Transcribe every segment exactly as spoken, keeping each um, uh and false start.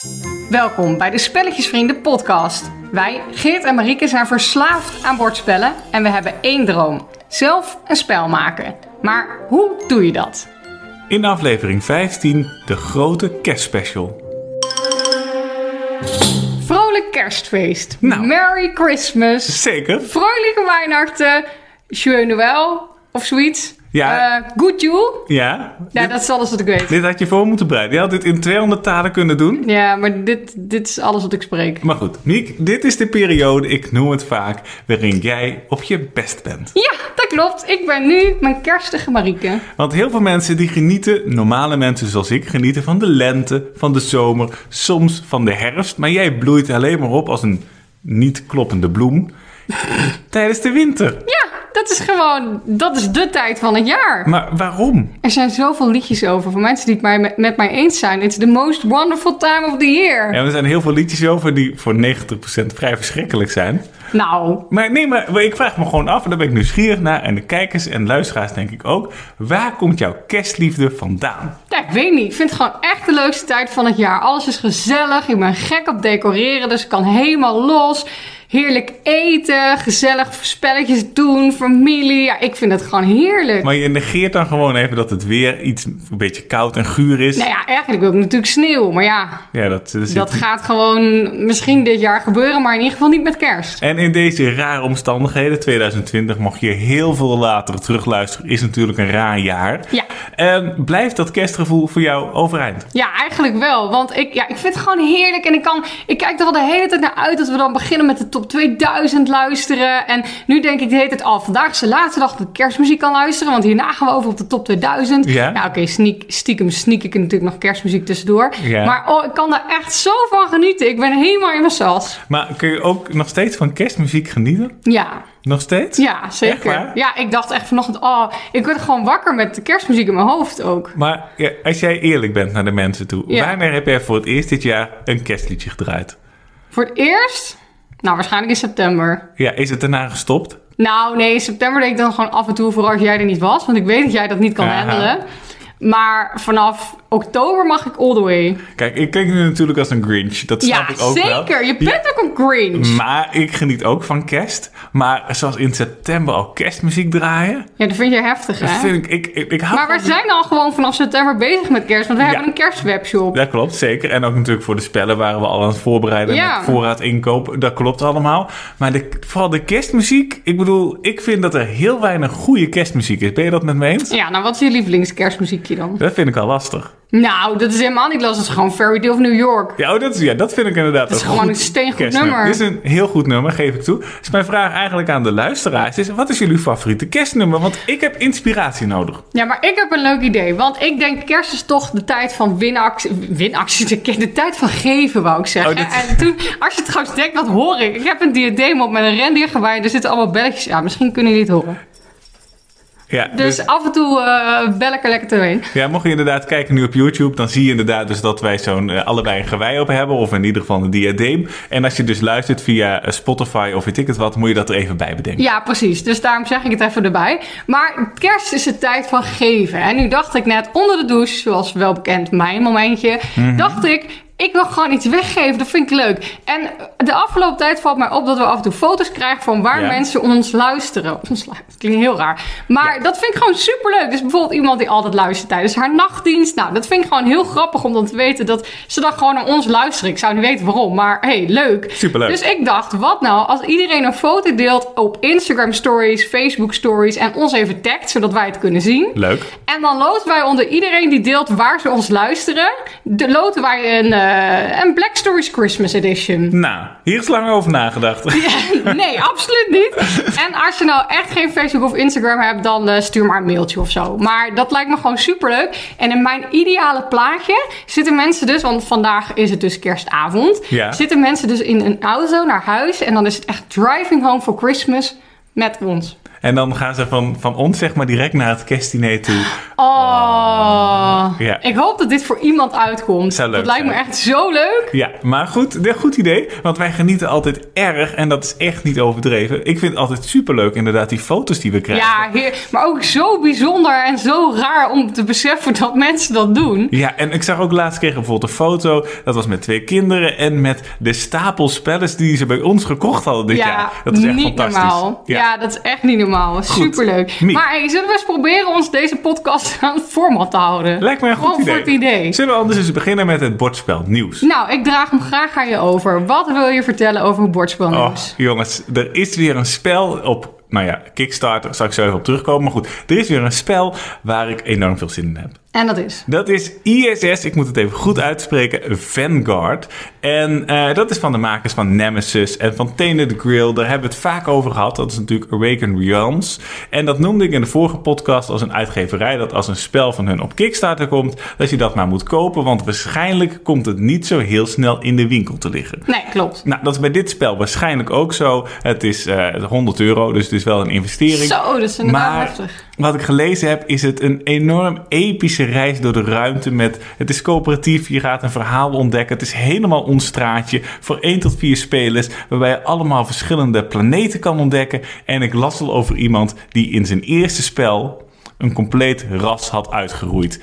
Welkom bij de Spelletjesvrienden podcast. Wij, Geert en Marieke, zijn verslaafd aan bordspellen en we hebben één droom. Zelf een spel maken. Maar hoe doe je dat? In aflevering vijftien, de grote kerstspecial. Vrolijk kerstfeest. Nou. Merry Christmas. Zeker. Vrolijke Weihnachten. Joyeux Noël of zoiets. Ja. Uh, good Yule. Ja. Ja, dit, dat is alles wat ik weet. Dit had je voor moeten bereiden. Je had dit in tweehonderd talen kunnen doen. Ja, maar dit, dit is alles wat ik spreek. Maar goed, Miek, dit is de periode, ik noem het vaak, waarin jij op je best bent. Ja, dat klopt. Ik ben nu mijn kerstige Marieke. Want heel veel mensen die genieten, normale mensen zoals ik, genieten van de lente, van de zomer, soms van de herfst. Maar jij bloeit alleen maar op als een niet kloppende bloem tijdens de winter. Ja, dat is gewoon, dat is de tijd van het jaar. Maar waarom? Er zijn zoveel liedjes over van mensen die het mij, met, met mij eens zijn. It's the most wonderful time of the year. Ja, er zijn heel veel liedjes over die voor negentig procent vrij verschrikkelijk zijn. Nou. Maar nee, maar ik vraag me gewoon af, en daar ben ik nieuwsgierig naar, en de kijkers en luisteraars denk ik ook. Waar komt jouw kerstliefde vandaan? Ja, ik weet niet. Ik vind het gewoon echt de leukste tijd van het jaar. Alles is gezellig. Ik ben gek op decoreren, dus ik kan helemaal los. Heerlijk eten, gezellig spelletjes doen, familie. Ja, ik vind het gewoon heerlijk. Maar je negeert dan gewoon even dat het weer iets een beetje koud en guur is. Nou ja, eigenlijk wil ik natuurlijk sneeuw. Maar ja, ja dat, dat, dat gaat gewoon misschien dit jaar gebeuren, maar in ieder geval niet met kerst. En in deze rare omstandigheden, twintig twintig, mocht je heel veel later terugluisteren, is natuurlijk een raar jaar. Ja. En blijft dat kerstgevoel voor jou overeind? Ja, eigenlijk wel. Want ik, ja, ik vind het gewoon heerlijk. En ik, kan, ik kijk er al de hele tijd naar uit dat we dan beginnen met de top tweeduizend luisteren. En nu denk ik de hele tijd, oh, vandaag is de laatste dag dat ik kerstmuziek kan luisteren. Want hierna gaan we over op de top tweeduizend. Ja, ja oké, okay, stiekem sneak ik er natuurlijk nog kerstmuziek tussendoor. Ja. Maar oh, ik kan daar echt zo van genieten. Ik ben helemaal in mijn sas. Maar kun je ook nog steeds van kerstmuziek genieten? Ja. Nog steeds? Ja, zeker. Echt waar? Ja, ik dacht echt vanochtend, oh, ik word gewoon wakker met de kerstmuziek in mijn hoofd ook. Maar ja, als jij eerlijk bent naar de mensen toe, Ja. wanneer heb jij voor het eerst dit jaar een kerstliedje gedraaid? Voor het eerst? Nou, waarschijnlijk in september. Ja, is het daarna gestopt? Nou, nee, in september deed ik dan gewoon af en toe, vooral als jij er niet was. Want ik weet dat jij dat niet kan Aha. handelen. Maar vanaf oktober mag ik all the way. Kijk, ik kijk nu natuurlijk als een Grinch. Dat snap Ja, ik ook wel. zeker. Je bent Ja, ook een Grinch. maar ik geniet ook van kerst. Maar zoals in september al kerstmuziek draaien, Ja, dat vind je heftig, dat hè? vind ik... ik, ik, ik hou Maar we van- zijn al gewoon vanaf september bezig met kerst. Want we Ja. hebben een kerstwebshop. Dat klopt, zeker. En ook natuurlijk voor de spellen waren we al aan het voorbereiden Ja. met voorraad inkopen. Dat klopt allemaal. Maar de, vooral de kerstmuziek, ik bedoel, ik vind dat er heel weinig goede kerstmuziek is. Ben je dat met me eens? Ja, nou, wat is je lievelingskerstmuziekje dan? Dat vind ik al lastig. Nou, dat is helemaal niet lastig. Dat is gewoon Fairy Tale of New York. Ja, oh, dat, is, ja dat vind ik inderdaad Dat is een gewoon goed een steengoed kerstnummer. nummer. Dit is een heel goed nummer, geef ik toe. Dus mijn vraag eigenlijk aan de luisteraars is, wat is jullie favoriete kerstnummer? Want ik heb inspiratie nodig. Ja, maar ik heb een leuk idee. Want ik denk, kerst is toch de tijd van winactie. Winactie, de, de tijd van geven, wou ik zeggen. Oh, dit- En toen, als je trouwens denkt, wat hoor ik? Ik heb een diadeem op met een rendiergewaai. Er zitten allemaal belletjes. Ja, misschien kunnen jullie het horen. Ja, Dus, dus, af en toe uh, bel ik er lekker doorheen. ja, mocht je inderdaad kijken nu op YouTube, dan zie je inderdaad dus dat wij zo'n uh, allebei een gewei op hebben. Of in ieder geval een diadeem. En als je dus luistert via uh, Spotify of weet ik het wat, moet je dat er even bij bedenken. Ja, precies. Dus daarom zeg ik het even erbij. Maar kerst is de tijd van geven. En nu dacht ik net onder de douche, zoals wel bekend mijn momentje, Mhm. dacht ik, ik wil gewoon iets weggeven. Dat vind ik leuk. En de afgelopen tijd valt mij op dat we af en toe foto's krijgen van waar Ja. mensen ons luisteren. Ons lu- dat klinkt heel raar. Maar Ja. dat vind ik gewoon superleuk. Dus bijvoorbeeld iemand die altijd luistert tijdens haar nachtdienst. Nou, dat vind ik gewoon heel grappig om dan te weten dat ze dan gewoon naar ons luisteren. Ik zou niet weten waarom, maar hey, leuk. Superleuk. Dus ik dacht, wat nou als iedereen een foto deelt op Instagram stories, Facebook stories en ons even tagt, zodat wij het kunnen zien. Leuk. En dan loten wij onder iedereen die deelt waar ze ons luisteren, de, loten wij een, uh, een Black Stories Christmas Edition. Nou, hier is lang over nagedacht. Nee, absoluut niet. En als je nou echt geen Facebook of Instagram hebt, dan uh, stuur maar een mailtje of zo. Maar dat lijkt me gewoon superleuk. En in mijn ideale plaatje zitten mensen dus, want vandaag is het dus kerstavond, Ja. zitten mensen dus in een auto naar huis en dan is het echt driving home for Christmas met ons. En dan gaan ze van, van ons zeg maar direct naar het kerstdiner toe. Oh, ja. Ik hoop dat dit voor iemand uitkomt. Zou leuk dat lijkt zijn. me echt zo leuk. Ja, maar goed, een goed idee. Want wij genieten altijd erg en dat is echt niet overdreven. Ik vind het altijd superleuk inderdaad die foto's die we krijgen. Ja, heer, maar ook zo bijzonder en zo raar om te beseffen dat mensen dat doen. Ja, en ik zag ook laatst kregen we bijvoorbeeld een foto. Dat was met twee kinderen en met de stapel spellen die ze bij ons gekocht hadden dit ja, jaar. Dat is echt niet fantastisch. normaal. Ja. ja, dat is echt niet normaal. Superleuk. Miek. Maar hey, zullen we eens proberen ons deze podcast aan het format te houden? Lijkt mij een goed Gewoon idee. voor het idee. Zullen we anders eens beginnen met het bordspel nieuws? Nou, ik draag hem graag aan je over. Wat wil je vertellen over het bordspel Oh, nieuws? jongens, er is weer een spel op, nou ja, Kickstarter, zal ik zo even op terugkomen. Maar goed, er is weer een spel waar ik enorm veel zin in heb. En dat is? Dat is I S S, ik moet het even goed uitspreken, Vanguard. En uh, dat is van de makers van Nemesis en van Tainted Grail. Daar hebben we het vaak over gehad. Dat is natuurlijk Awakened Realms. En dat noemde ik in de vorige podcast als een uitgeverij dat als een spel van hun op Kickstarter komt, dat je dat maar moet kopen. Want waarschijnlijk komt het niet zo heel snel in de winkel te liggen. Nee, klopt. Nou, dat is bij dit spel waarschijnlijk ook zo. Het is uh, honderd euro, dus het is wel een investering. Zo, dat is inderdaad maar heftig. Wat ik gelezen heb, is het een enorm epische reis door de ruimte. Met, het is coöperatief, je gaat een verhaal ontdekken. Het is helemaal ons straatje voor één tot vier spelers, waarbij je allemaal verschillende planeten kan ontdekken. En ik las al over iemand die in zijn eerste spel een compleet ras had uitgeroeid.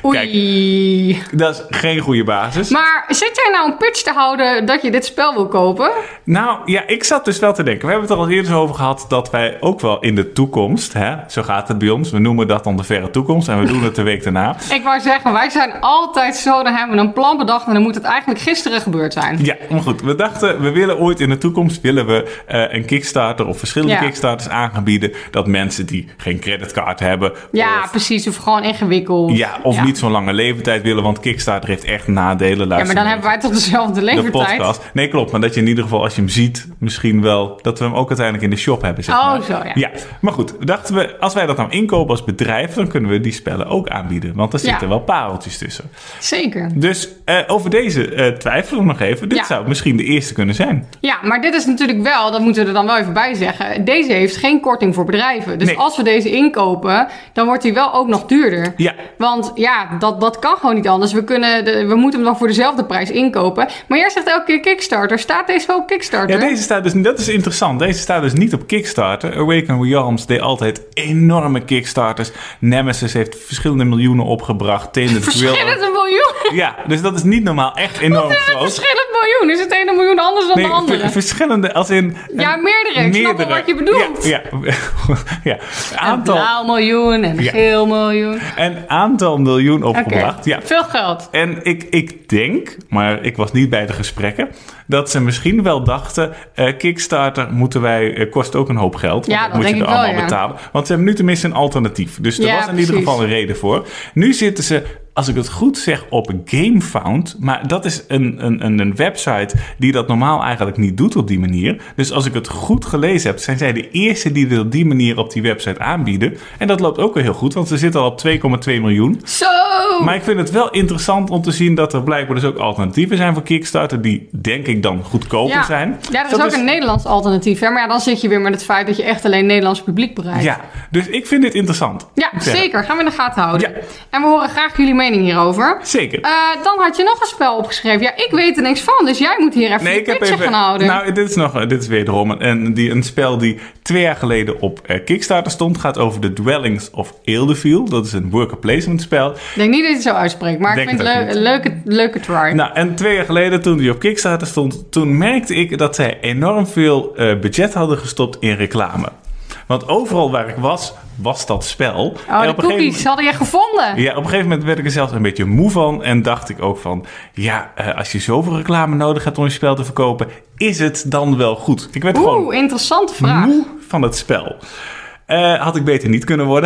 Oei. Kijk, dat is geen goede basis. Maar zit jij nou een pitch te houden dat je dit spel wil kopen? Nou, ja, ik zat dus wel te denken. We hebben het er al eerder over gehad dat wij ook wel in de toekomst, hè, zo gaat het bij ons, we noemen dat dan de verre toekomst en we doen het de week daarna. Ik wou zeggen, wij zijn altijd zo, dan hebben we een plan bedacht en dan moet het eigenlijk gisteren gebeurd zijn. Ja, maar goed, we dachten, we willen ooit in de toekomst willen we uh, een Kickstarter of verschillende ja. Kickstarters aanbieden dat mensen die geen creditcard hebben. Ja, of, precies, of gewoon ingewikkeld. Ja, of ja. niet zo'n lange leeftijd willen, want Kickstarter heeft echt nadelen. Ja, maar dan hebben wij toch dezelfde leeftijd? De podcast. Nee, klopt, maar dat je in ieder geval als je hem ziet, misschien wel, dat we hem ook uiteindelijk in de shop hebben, zeg maar. Oh, zo, ja. Ja, maar goed, dachten we, als wij dat nou inkopen als bedrijf, dan kunnen we die spellen ook aanbieden, want er Ja. zitten wel pareltjes tussen. Zeker. Dus uh, over deze uh, twijfelen we nog even. Dit Ja. zou misschien de eerste kunnen zijn. Ja, maar dit is natuurlijk wel, dat moeten we er dan wel even bij zeggen. Deze heeft geen korting voor bedrijven. Dus Nee. als we deze inkopen, dan wordt die wel ook nog duurder. Ja. Want ja, dat, dat kan gewoon niet anders. We, kunnen de, we moeten hem dan voor dezelfde prijs inkopen. Maar jij zegt elke keer Kickstarter. Staat deze wel op Kickstarter? Ja, deze staat dus, dat is interessant. Deze staat dus niet op Kickstarter. Awakened Realms deed altijd enorme Kickstarters. Nemesis heeft verschillende miljoenen opgebracht. Tainted Grail. Verschillende miljoen. Ja, dus dat is niet normaal. Echt enorm groot. Verschillend miljoen. Is het ene miljoen anders dan Nee, de andere? ver- verschillende als in... Ja, een- meerdere. Ik snap wel wat je bedoelt. Ja, ja. ja. Een Aantal, blauw miljoen en een Ja. geel miljoen. een aantal miljoen Oké, opgebracht. Ja. veel geld. En ik, ik denk, maar ik was niet bij de gesprekken, dat ze misschien wel dachten, uh, Kickstarter moeten wij, uh, kost ook een hoop geld. Want Ja, dat dat moet je denk er ik wel, allemaal ja. betalen. Want ze hebben nu tenminste een alternatief. Dus er Ja, was in ieder precies. geval een reden voor. Nu zitten ze, als ik het goed zeg, op GameFound. Maar dat is een, een, een, een website die dat normaal eigenlijk niet doet op die manier. Dus als ik het goed gelezen heb, zijn zij de eerste die het op die manier op die website aanbieden. En dat loopt ook wel heel goed, want ze zitten al op twee komma twee miljoen. Zo! Maar ik vind het wel interessant om te zien dat er blijkbaar dus ook alternatieven zijn voor Kickstarter, die denk ik dan goedkoper ja. zijn. Ja, er is Dat ook een Nederlands alternatief. Hè? Maar ja, dan zit je weer met het feit dat je echt alleen Nederlands publiek bereikt. Ja, dus ik vind dit interessant. Ja, moet ik zeggen. zeker. Gaan we in de gaten houden. Ja. En we horen graag jullie mening hierover. Zeker. Uh, dan had je nog een spel opgeschreven. Ja, ik weet er niks van, dus jij moet hier even Nee, de ik heb pitch even. gaan houden. Nou, dit is nog, dit is wederom een, een, die, een spel die twee jaar geleden op uh, Kickstarter stond. Gaat over The Dwellings of Elderfield. Dat is een worker placement spel. Ik denk niet dat je het zo uitspreekt, maar Denk ik vind het het leu- ook een leuke, leuke try. Nou, en twee jaar geleden toen die op Kickstarter stond, toen merkte ik dat zij enorm veel uh, budget hadden gestopt in reclame. Want overal waar ik was, was dat spel. Oh, En de op een gegeven cookies hadden je gevonden. Ja, op een gegeven moment werd ik er zelfs een beetje moe van. En dacht ik ook van, ja, uh, als je zoveel reclame nodig hebt om je spel te verkopen, is het dan wel goed? Ik werd Oeh, gewoon interessante vraag. moe van het spel. Uh, had ik beter niet kunnen worden.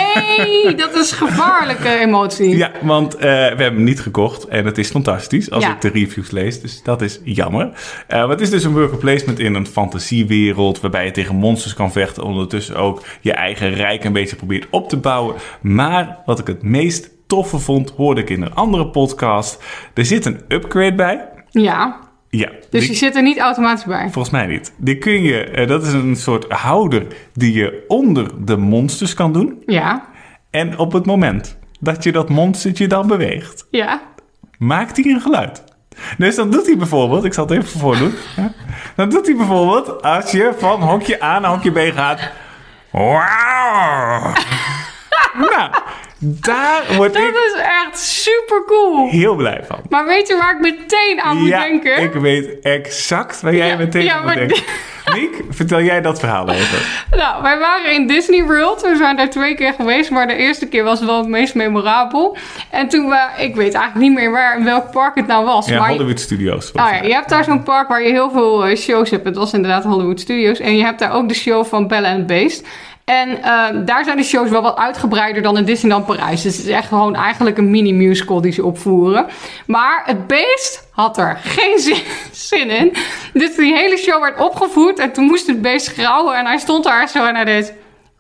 Nee, dat is gevaarlijke emotie. Ja, want uh, we hebben hem niet gekocht. En het is fantastisch als Ja. ik de reviews lees. Dus dat is jammer. Uh, maar het is dus een worker placement in een fantasiewereld, waarbij je tegen monsters kan vechten. Ondertussen ook je eigen rijk een beetje probeert op te bouwen. Maar wat ik het meest toffe vond, hoorde ik in een andere podcast. Er zit een upgrade bij. Ja. Ja. Dus die, die zit er niet automatisch bij? Volgens mij niet. Die kun je, uh, dat is een soort houder die je onder de monsters kan doen. Ja. En op het moment dat je dat monstertje dan beweegt, Ja. maakt hij een geluid. Dus dan doet hij bijvoorbeeld, ik zal het even voordoen. Ja, dan doet hij bijvoorbeeld, als je van hokje A naar hokje B gaat. Wauw! Nou, daar word Dat ik is echt super cool. heel blij van. Maar weet je waar ik meteen aan moet Ja, denken? ik weet exact waar jij Ja, meteen ja, aan moet maar- denken. Niek, vertel jij dat verhaal even. Nou, wij waren in Disney World. We zijn daar twee keer geweest, maar de eerste keer was wel het meest memorabel. En toen we, ik weet eigenlijk niet meer waar, in welk park het nou was. Ja, maar Hollywood Studios. Oh ja, je hebt daar zo'n park waar je heel veel eh, shows hebt. Het was inderdaad Hollywood Studios. En je hebt daar ook de show van Belle and the Beast. En eh, daar zijn de shows wel wat uitgebreider dan in Disneyland Parijs. Dus het is echt gewoon eigenlijk een mini-musical die ze opvoeren. Maar het beest had er geen zin, zin in. Dus die hele show werd opgevoerd. En toen moest het beest grauwen. En hij stond daar zo en hij deed...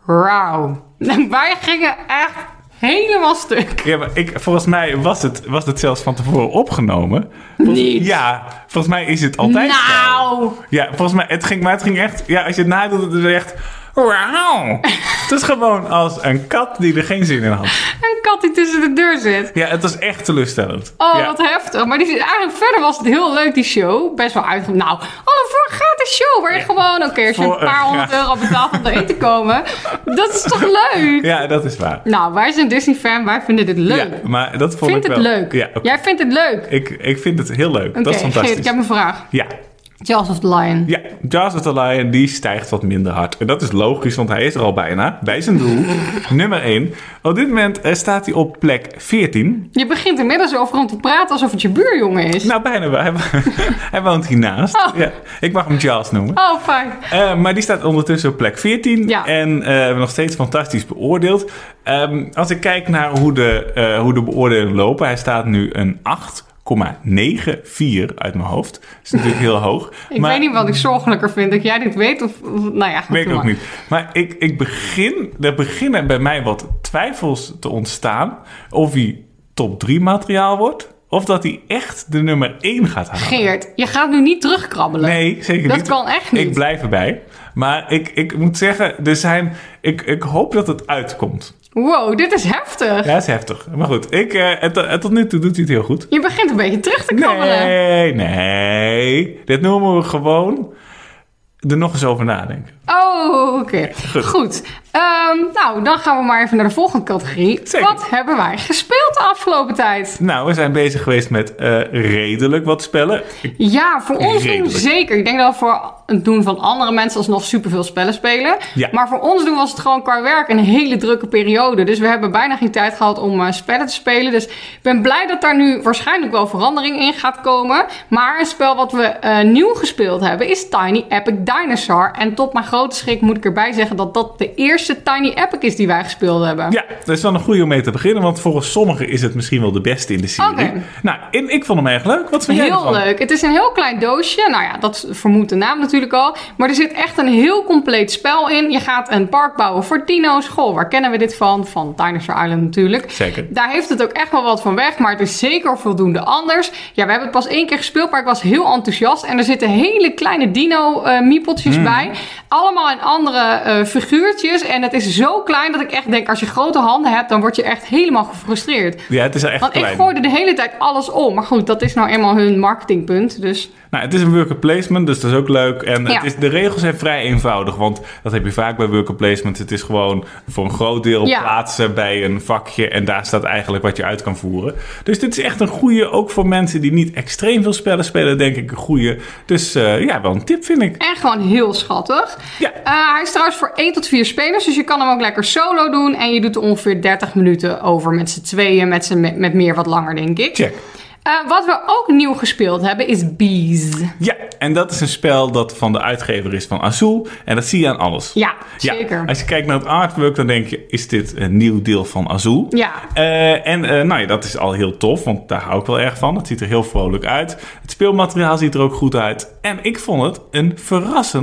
Rauw. En wij gingen echt helemaal stuk. Ja, maar ik, volgens mij was het, was het zelfs van tevoren opgenomen. Volgens, Niet. Ja, volgens mij is het altijd zo. Nou... Ja, volgens mij, het ging, maar het ging echt... Ja, als je het nadoet, het is echt... Wauw. Het is gewoon als een kat die er geen zin in had. Een kat die tussen de deur zit. Ja, het was echt teleurstellend. Oh, ja. wat heftig. Maar die, eigenlijk verder was het heel leuk, die show. Best wel uitge... Nou, alle voor een gratis show. Waar je gewoon, oké, als je Voor een paar een honderd gratis- euro betaalt om erin te komen. Dat is toch leuk? Ja, dat is waar. Nou, wij zijn Disney-fan. Wij vinden dit leuk. Ja, maar dat vond Vind ik het wel... leuk? Ja, oké. Jij vindt het leuk? ik, ik vind het heel leuk. Oké, dat is fantastisch. Geert, ik heb een vraag. Ja. Jaws of the Lion. Ja, Jaws of the Lion, die stijgt wat minder hard. En dat is logisch, want hij is er al bijna. Bij zijn doel. Nummer één. Op dit moment eh, staat hij op plek veertien. Je begint inmiddels over hem te praten alsof het je buurjongen is. Nou, bijna wel. Hij, hij woont hiernaast. Oh. Ja, ik mag hem Jaws noemen. Oh, fijn. Uh, maar die staat ondertussen op plek veertien. Ja. En uh, nog steeds fantastisch beoordeeld. Um, als ik kijk naar hoe de, uh, hoe de beoordelingen lopen. Hij staat nu een acht komma vierentnegentig uit mijn hoofd. Dat is natuurlijk heel hoog. Ik maar, weet niet wat ik zorgelijker vind. Dat jij dit weet of... of nou ja, goed, weet ik doe ook maar. niet. Maar ik, ik begin, er beginnen bij mij wat twijfels te ontstaan. Of hij top drie materiaal wordt. Of dat hij echt de nummer één gaat halen. Geert, je gaat nu niet terugkrabbelen. Nee, zeker Dat niet. kan echt niet. Ik blijf erbij. Maar ik, ik moet zeggen, er zijn, ik, ik hoop dat het uitkomt. Wow, dit is heftig. Ja, dat is heftig. Maar goed, ik, uh, en, en tot nu toe doet hij het heel goed. Je begint een beetje terug te krabbelen. Nee, nee. Dit noemen we gewoon er nog eens over nadenken. Oh, oké. Okay. Goed. Goed. Um, nou, dan gaan we maar even naar de volgende categorie. Zeker. Wat hebben wij gespeeld de afgelopen tijd? Nou, we zijn bezig geweest met uh, redelijk wat spellen. Ik, ja, voor ons doen redelijk. zeker. Ik denk dat we voor het doen van andere mensen alsnog superveel spellen spelen. Ja. Maar voor ons doen was het gewoon qua werk een hele drukke periode. Dus we hebben bijna geen tijd gehad om uh, spellen te spelen. Dus ik ben blij dat daar nu waarschijnlijk wel verandering in gaat komen. Maar een spel wat we uh, nieuw gespeeld hebben is Tiny Epic Dinosaur. En tot mijn grote schrik moet ik erbij zeggen dat dat de eerste Tiny Epic is die wij gespeeld hebben. Ja, dat is wel een goede om mee te beginnen. Want volgens sommigen is het misschien wel de beste in de serie. Okay. Nou, en ik vond hem erg leuk. Wat vind jij Heel ervan? leuk. Het is een heel klein doosje. Nou ja, dat vermoedt de naam natuurlijk al. Maar er zit echt een heel compleet spel in. Je gaat een park bouwen voor dino's. Goh, waar kennen we dit van? Van Dinosaur Island natuurlijk. Zeker. Daar heeft het ook echt wel wat van weg. Maar het is zeker voldoende anders. Ja, we hebben het pas één keer gespeeld. Maar ik was heel enthousiast. En er zitten hele kleine dino-miepeltjes uh, mm. bij. Allemaal in andere uh, figuurtjes. En het is zo klein dat ik echt denk... als je grote handen hebt, dan word je echt helemaal gefrustreerd. Ja, het is echt Want klein. ik gooide de hele tijd alles om. Maar goed, dat is nou eenmaal hun marketingpunt. Dus... Nou, het is een worker placement, dus dat is ook leuk. En ja. het is, de regels zijn vrij eenvoudig, want dat heb je vaak bij worker placement. Het is gewoon voor een groot deel ja. plaatsen bij een vakje en daar staat eigenlijk wat je uit kan voeren. Dus dit is echt een goede, ook voor mensen die niet extreem veel spellen spelen, denk ik een goede. Dus uh, ja, wel een tip vind ik. En gewoon heel schattig. Ja. Uh, hij is trouwens voor één tot vier spelers, dus je kan hem ook lekker solo doen. En je doet er ongeveer dertig minuten over met z'n tweeën, met, z'n, met, met meer wat langer, denk ik. Check. Uh, wat we ook nieuw gespeeld hebben is Bees. Ja, en dat is een spel dat van de uitgever is van Azul. En dat zie je aan alles. Ja, zeker. Ja, als je kijkt naar het artwork, dan denk je, is dit een nieuw deel van Azul? Ja. Uh, en uh, nou ja, dat is al heel tof, want daar hou ik wel erg van. Het ziet er heel vrolijk uit. Het speelmateriaal ziet er ook goed uit. En ik vond het een verrassend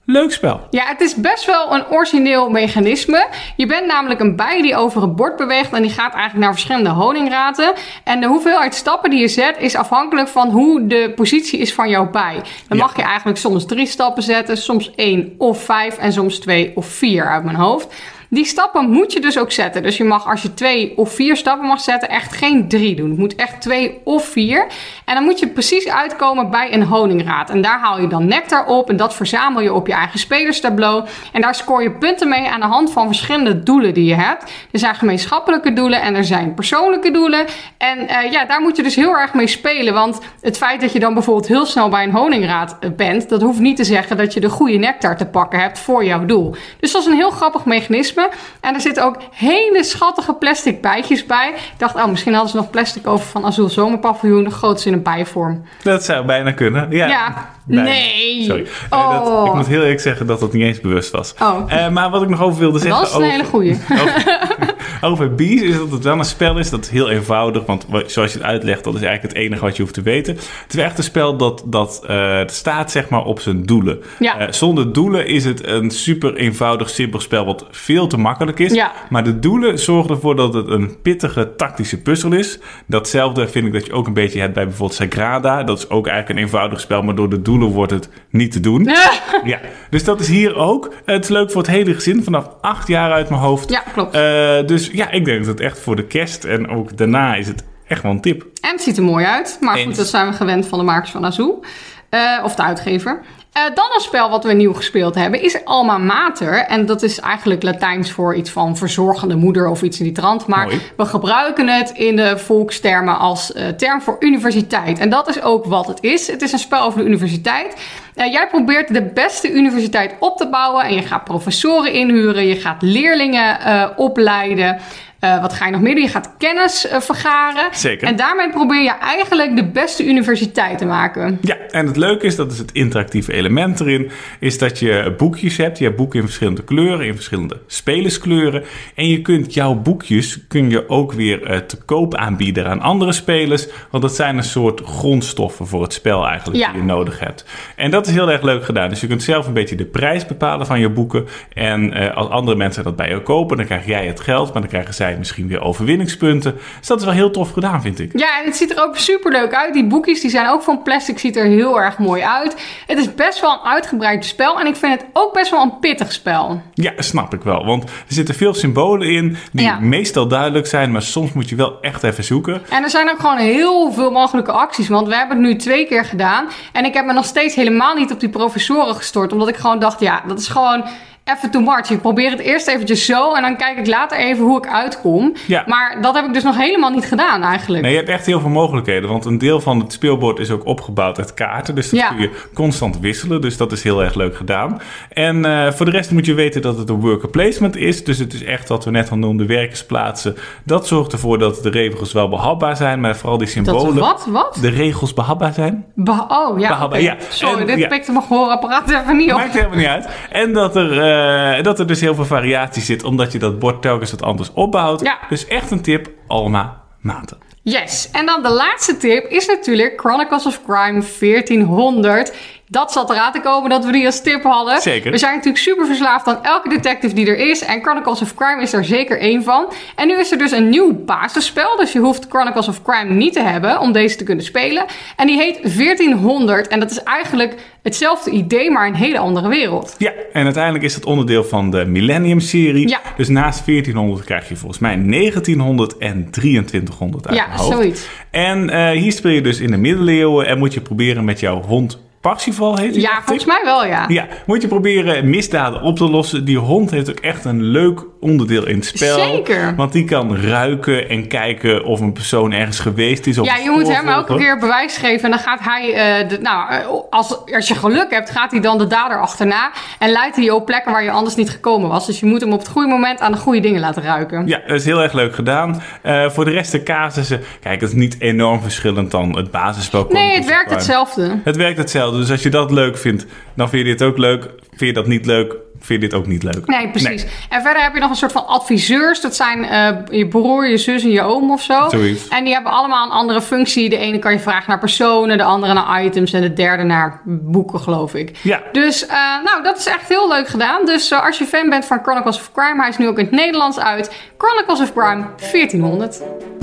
Leuk spel. Ja, het is best wel een origineel mechanisme. Je bent namelijk een bij die over het bord beweegt en die gaat eigenlijk naar verschillende honingraten. En de hoeveelheid stappen die je zet is afhankelijk van hoe de positie is van jouw bij. Dan Ja. mag je eigenlijk soms drie stappen zetten, soms één of vijf en soms twee of vier uit mijn hoofd. Die stappen moet je dus ook zetten. Dus je mag als je twee of vier stappen mag zetten, echt geen drie doen. Het moet echt twee of vier. En dan moet je precies uitkomen bij een honingraad. En daar haal je dan nectar op en dat verzamel je op je eigen spelerstableau. En daar scoor je punten mee aan de hand van verschillende doelen die je hebt. Er zijn gemeenschappelijke doelen en er zijn persoonlijke doelen. En uh, ja, daar moet je dus heel erg mee spelen. Want het feit dat je dan bijvoorbeeld heel snel bij een honingraad bent, dat hoeft niet te zeggen dat je de goede nectar te pakken hebt voor jouw doel. Dus dat is een heel grappig mechanisme. En er zitten ook hele schattige plastic bijtjes bij. Ik dacht, oh, misschien hadden ze nog plastic over van Azul Zomerpaviljoen. Dan groot ze in een bijvorm. Dat zou bijna kunnen. Ja, Ja. bijna. Nee. Sorry. Oh. Uh, dat, ik moet heel eerlijk zeggen dat dat niet eens bewust was. Oh. Uh, maar wat ik nog over wilde zeggen... Dat is een over, hele goeie. Over, over Bees is dat het wel een spel is dat heel eenvoudig... want zoals je het uitlegt, dat is eigenlijk het enige wat je hoeft te weten. Het is echt een spel dat, dat uh, staat zeg maar op zijn doelen. Ja. Uh, zonder doelen is het een super eenvoudig, simpel spel... wat veel te makkelijk is. Ja. Maar de doelen zorgen ervoor dat het een pittige tactische puzzel is. Datzelfde vind ik dat je ook een beetje hebt bij bijvoorbeeld Sagrada. Dat is ook eigenlijk een eenvoudig spel, maar door de doelen wordt het niet te doen. Ja, dus dat is hier ook. Het is leuk voor het hele gezin, vanaf acht jaar uit mijn hoofd. Ja, klopt. Uh, dus ja, ik denk dat het echt voor de kerst en ook daarna is het echt wel een tip. En het ziet er mooi uit. Maar Eens. goed, dat zijn we gewend van de makers van Azul. Uh, of de uitgever. Uh, dan een spel wat we nieuw gespeeld hebben is Alma Mater. En dat is eigenlijk Latijns voor iets van verzorgende moeder of iets in die trant. Maar Mooi. we gebruiken het in de volkstermen als uh, term voor universiteit. En dat is ook wat het is. Het is een spel over de universiteit. Uh, jij probeert de beste universiteit op te bouwen. En je gaat professoren inhuren. Je gaat leerlingen uh, opleiden. Uh, wat ga je nog meer doen? Je gaat kennis uh, vergaren. Zeker. En daarmee probeer je eigenlijk de beste universiteit te maken. Ja, en het leuke is, dat is het interactieve element erin, is dat je boekjes hebt. Je hebt boeken in verschillende kleuren, in verschillende spelerskleuren. En je kunt jouw boekjes kun je ook weer uh, te koop aanbieden aan andere spelers. Want dat zijn een soort grondstoffen voor het spel eigenlijk Ja. die je nodig hebt. En dat is heel erg leuk gedaan. Dus je kunt zelf een beetje de prijs bepalen van je boeken. En uh, als andere mensen dat bij jou kopen, dan krijg jij het geld, maar dan krijgen zij misschien weer overwinningspunten. Dus dat is wel heel tof gedaan, vind ik. Ja, en het ziet er ook super leuk uit. Die boekjes die zijn ook van plastic, ziet er heel erg mooi uit. Het is best wel een uitgebreid spel en ik vind het ook best wel een pittig spel. Ja, snap ik wel. Want er zitten veel symbolen in die Ja. meestal duidelijk zijn, maar soms moet je wel echt even zoeken. En er zijn ook gewoon heel veel mogelijke acties, want we hebben het nu twee keer gedaan. En ik heb me nog steeds helemaal niet op die professoren gestort, omdat ik gewoon dacht, ja, dat is gewoon even too much. Ik probeer het eerst eventjes zo en dan kijk ik later even hoe ik uitkom. Ja. Maar dat heb ik dus nog helemaal niet gedaan eigenlijk. Nee, je hebt echt heel veel mogelijkheden. Want een deel van het speelbord is ook opgebouwd uit kaarten. Dus dat Ja. kun je constant wisselen. Dus dat is heel erg leuk gedaan. En uh, voor de rest moet je weten dat het een worker placement is. Dus het is echt wat we net al noemden, werkersplaatsen. Dat zorgt ervoor dat de regels wel behapbaar zijn. Maar vooral die symbolen. Dat, wat? Wat? De regels behapbaar zijn. Bah- oh, ja. Behapbaar, oké. ja. Sorry, En- dit ja. pikte mijn gehoorapparaat even niet op. Maakt helemaal niet uit. En dat er, uh, dat er dus heel veel variatie zit. Omdat je dat bord telkens wat anders opbouwt. Ja. Dus echt een tip. Alma Mater. Yes, en dan de laatste tip is natuurlijk Chronicles of Crime veertienhonderd. Dat zat eraan te komen dat we die als tip hadden. Zeker. We zijn natuurlijk super verslaafd aan elke detective die er is. En Chronicles of Crime is er zeker één van. En nu is er dus een nieuw basisspel. Dus je hoeft Chronicles of Crime niet te hebben om deze te kunnen spelen. En die heet veertienhonderd. En dat is eigenlijk hetzelfde idee, maar een hele andere wereld. Ja, en uiteindelijk is het onderdeel van de Millennium-serie. Ja. Dus naast veertienhonderd krijg je volgens mij negentienhonderd en drieëntwintighonderd uit Ja, mijn hoofd. zoiets. En uh, hier speel je dus in de middeleeuwen en moet je proberen met jouw hond Parsifal, heet hij? Ja, dacht ik? volgens mij wel, ja. Ja, moet je proberen misdaden op te lossen. Die hond heeft ook echt een leuk onderdeel in het spel. Zeker. Want die kan ruiken en kijken of een persoon ergens geweest is. Of Ja, een je moet spoor hem elke volgen. keer bewijs geven. En dan gaat hij, uh, de, nou, uh, als, als je geluk hebt, gaat hij dan de dader achterna. En leidt hij je op plekken waar je anders niet gekomen was. Dus je moet hem op het goede moment aan de goede dingen laten ruiken. Ja, dat is heel erg leuk gedaan. Uh, voor de rest de casussen, kijk, dat is niet enorm verschillend dan het basisspel. Nee, het werkt Crime. hetzelfde. Het werkt hetzelfde. Dus als je dat leuk vindt, dan vind je dit ook leuk. Vind je dat niet leuk, vind je dit ook niet leuk. Nee, precies. Nee. En verder heb je nog een soort van adviseurs. Dat zijn uh, je broer, je zus en je oom of zo. Zoiets. En die hebben allemaal een andere functie. De ene kan je vragen naar personen, de andere naar items en de derde naar boeken, geloof ik. Ja. Dus uh, nou, dat is echt heel leuk gedaan. Dus uh, als je fan bent van Chronicles of Crime, hij is nu ook in het Nederlands uit. Chronicles of Crime veertienhonderd.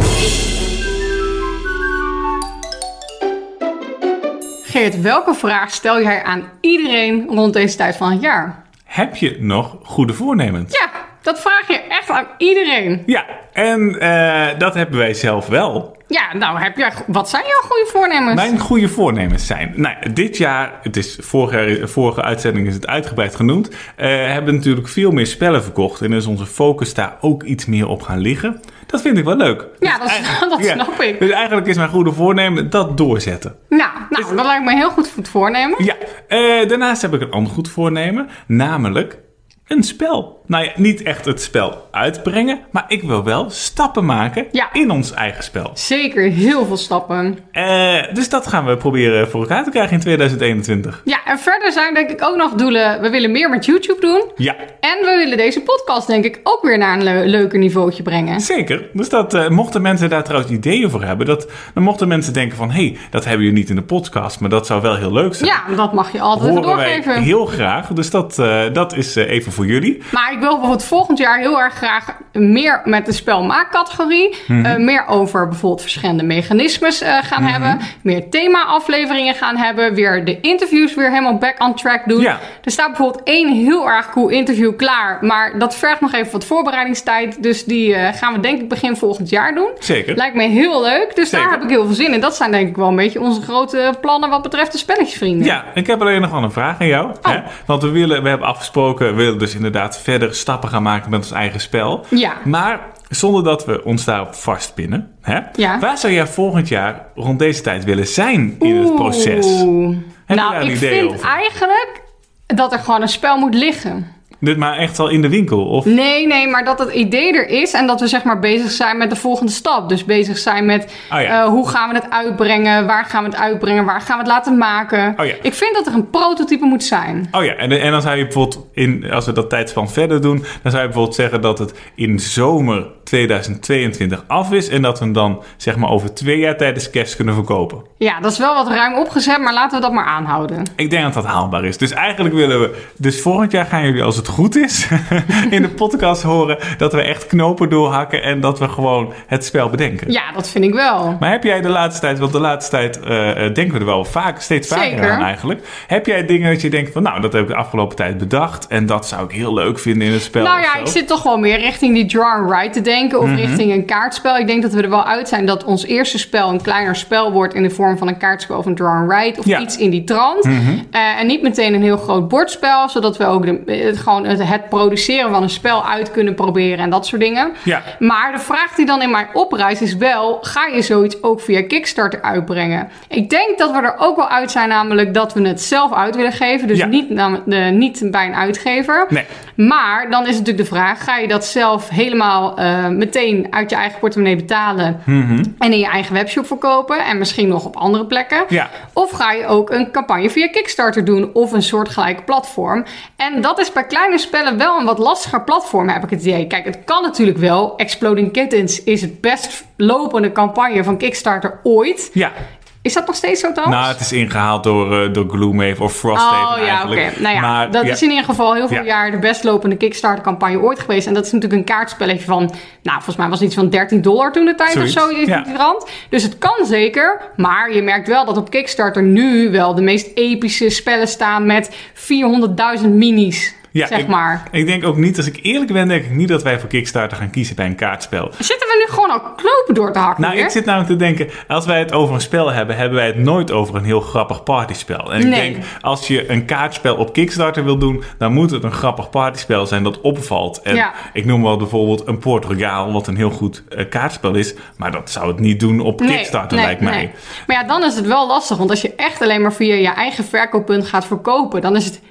Geert, welke vraag stel jij aan iedereen rond deze tijd van het jaar? Heb je nog goede voornemens? Ja, dat vraag je echt aan iedereen. Ja, en uh, dat hebben wij zelf wel. Ja, nou, heb jij, wat zijn jouw goede voornemens? Mijn goede voornemens zijn... Nou, dit jaar, het is vorige, vorige uitzending is het uitgebreid genoemd... Uh, hebben we natuurlijk veel meer spellen verkocht... en is onze focus daar ook iets meer op gaan liggen. Dat vind ik wel leuk. Ja, dat, dus dat ja, snap ik. Dus eigenlijk is mijn goede voornemen dat doorzetten. Nou, nou dat lijkt me heel goed voor het voornemen. Ja, uh, daarnaast heb ik een ander goed voornemen. Namelijk een spel. Nou ja, niet echt het spel uitbrengen, maar ik wil wel stappen maken ja. in ons eigen spel. Zeker, heel veel stappen. Uh, dus dat gaan we proberen voor elkaar te krijgen in tweeduizend eenentwintig. Ja, en verder zijn denk ik ook nog doelen. We willen meer met YouTube doen. Ja. En we willen deze podcast denk ik ook weer naar een le- leuker niveautje brengen. Zeker. Dus dat uh, mochten mensen daar trouwens ideeën voor hebben, dat, dan mochten mensen denken van, hé, hey, dat hebben jullie niet in de podcast, maar dat zou wel heel leuk zijn. Ja, dat mag je altijd Horen even doorgeven. Wij heel graag. Dus dat, uh, dat is uh, even voor jullie. Maar ik wil bijvoorbeeld volgend jaar heel erg graag meer met de spelmaakcategorie. Mm-hmm. Uh, meer over bijvoorbeeld verschillende mechanismes uh, gaan mm-hmm. hebben. Meer thema-afleveringen gaan hebben. Weer de interviews weer helemaal back on track doen. Ja. Er staat bijvoorbeeld één heel erg cool interview klaar. Maar dat vergt nog even wat voorbereidingstijd. Dus die uh, gaan we denk ik begin volgend jaar doen. Zeker. Lijkt me heel leuk. Dus Zeker. Daar heb ik heel veel zin in. Dat zijn denk ik wel een beetje onze grote plannen wat betreft de spelletjesvrienden. Ja, ik heb alleen nog wel een vraag aan jou. Oh. Hè? Want we, willen, we hebben afgesproken, we willen dus inderdaad verder stappen gaan maken met ons eigen spel. Ja. Maar zonder dat we ons daarop vastpinnen. Hè? Ja. Waar zou jij volgend jaar rond deze tijd willen zijn in Oeh. het proces? Heb nou, je daar een ik idee vind over? eigenlijk dat er gewoon een spel moet liggen. Dit maar echt al in de winkel? Of? Nee, nee, maar dat het idee er is en dat we zeg maar bezig zijn met de volgende stap. Dus bezig zijn met oh ja. uh, hoe gaan we het uitbrengen, waar gaan we het uitbrengen, waar gaan we het laten maken. Oh ja. Ik vind dat er een prototype moet zijn. Oh ja, en, en dan zou je bijvoorbeeld, in, als we dat tijdspan verder doen, dan zou je bijvoorbeeld zeggen dat het in zomer tweeduizend tweeëntwintig af is en dat we hem dan zeg maar over twee jaar tijdens kerst kunnen verkopen. Ja, dat is wel wat ruim opgezet, maar laten we dat maar aanhouden. Ik denk dat dat haalbaar is. Dus eigenlijk willen we, dus volgend jaar gaan jullie als het goed is in de podcast horen dat we echt knopen doorhakken en dat we gewoon het spel bedenken. Ja, dat vind ik wel. Maar heb jij de laatste tijd, want de laatste tijd uh, denken we er wel vaak, steeds vaker Zeker. aan eigenlijk. Heb jij dingen dat je denkt van nou, dat heb ik de afgelopen tijd bedacht en dat zou ik heel leuk vinden in het spel? Nou ja, ik zit toch wel meer richting die draw and write te denken of mm-hmm. richting een kaartspel. Ik denk dat we er wel uit zijn dat ons eerste spel een kleiner spel wordt in de vorm van een kaartspel of een draw and write of ja. iets in die trant. Mm-hmm. Uh, en niet meteen een heel groot bordspel, zodat we ook de, het, gewoon het, het produceren van een spel uit kunnen proberen en dat soort dingen. Ja. Maar de vraag die dan in mij oprijst is wel, ga je zoiets ook via Kickstarter uitbrengen? Ik denk dat we er ook wel uit zijn, namelijk dat we het zelf uit willen geven. Dus ja. niet, de, niet bij een uitgever. Nee. Maar dan is natuurlijk de vraag, ga je dat zelf helemaal uh, meteen uit je eigen portemonnee betalen mm-hmm. en in je eigen webshop verkopen en misschien nog op andere plekken? Ja. Of ga je ook een campagne via Kickstarter doen of een soortgelijke platform? En dat is bij kleine spellen wel een wat lastiger platform, heb ik het idee. Kijk, het kan natuurlijk wel. Exploding Kittens is het best lopende campagne van Kickstarter ooit. Ja. Is dat nog steeds zo, Thomas? Nou, het is ingehaald door, uh, door Gloomhaven of Frosthaven oh, ja, eigenlijk. Oké. Okay. Nou ja, maar, dat ja. is in ieder geval heel veel ja. jaar de best lopende Kickstarter-campagne ooit geweest. En dat is natuurlijk een kaartspelletje van, nou, volgens mij was het iets van dertien dollar toen de tijd Zoiets. of zo. In ja. die rand. Dus het kan zeker. Maar je merkt wel dat op Kickstarter nu wel de meest epische spellen staan met vierhonderdduizend minis. Ja, zeg ik, maar. ik denk ook niet, als ik eerlijk ben, denk ik niet dat wij voor Kickstarter gaan kiezen bij een kaartspel. Zitten we nu gewoon al knopen door te hakken? Nou, weer? ik zit namelijk te denken, als wij het over een spel hebben, hebben wij het nooit over een heel grappig partyspel. En nee. ik denk, als je een kaartspel op Kickstarter wil doen, dan moet het een grappig partyspel zijn dat opvalt. En ja. ik noem wel bijvoorbeeld een Port Royal, wat een heel goed uh, kaartspel is, maar dat zou het niet doen op nee, Kickstarter, nee, lijkt mij. Nee. Maar ja, dan is het wel lastig, want als je echt alleen maar via je eigen verkooppunt gaat verkopen, dan is het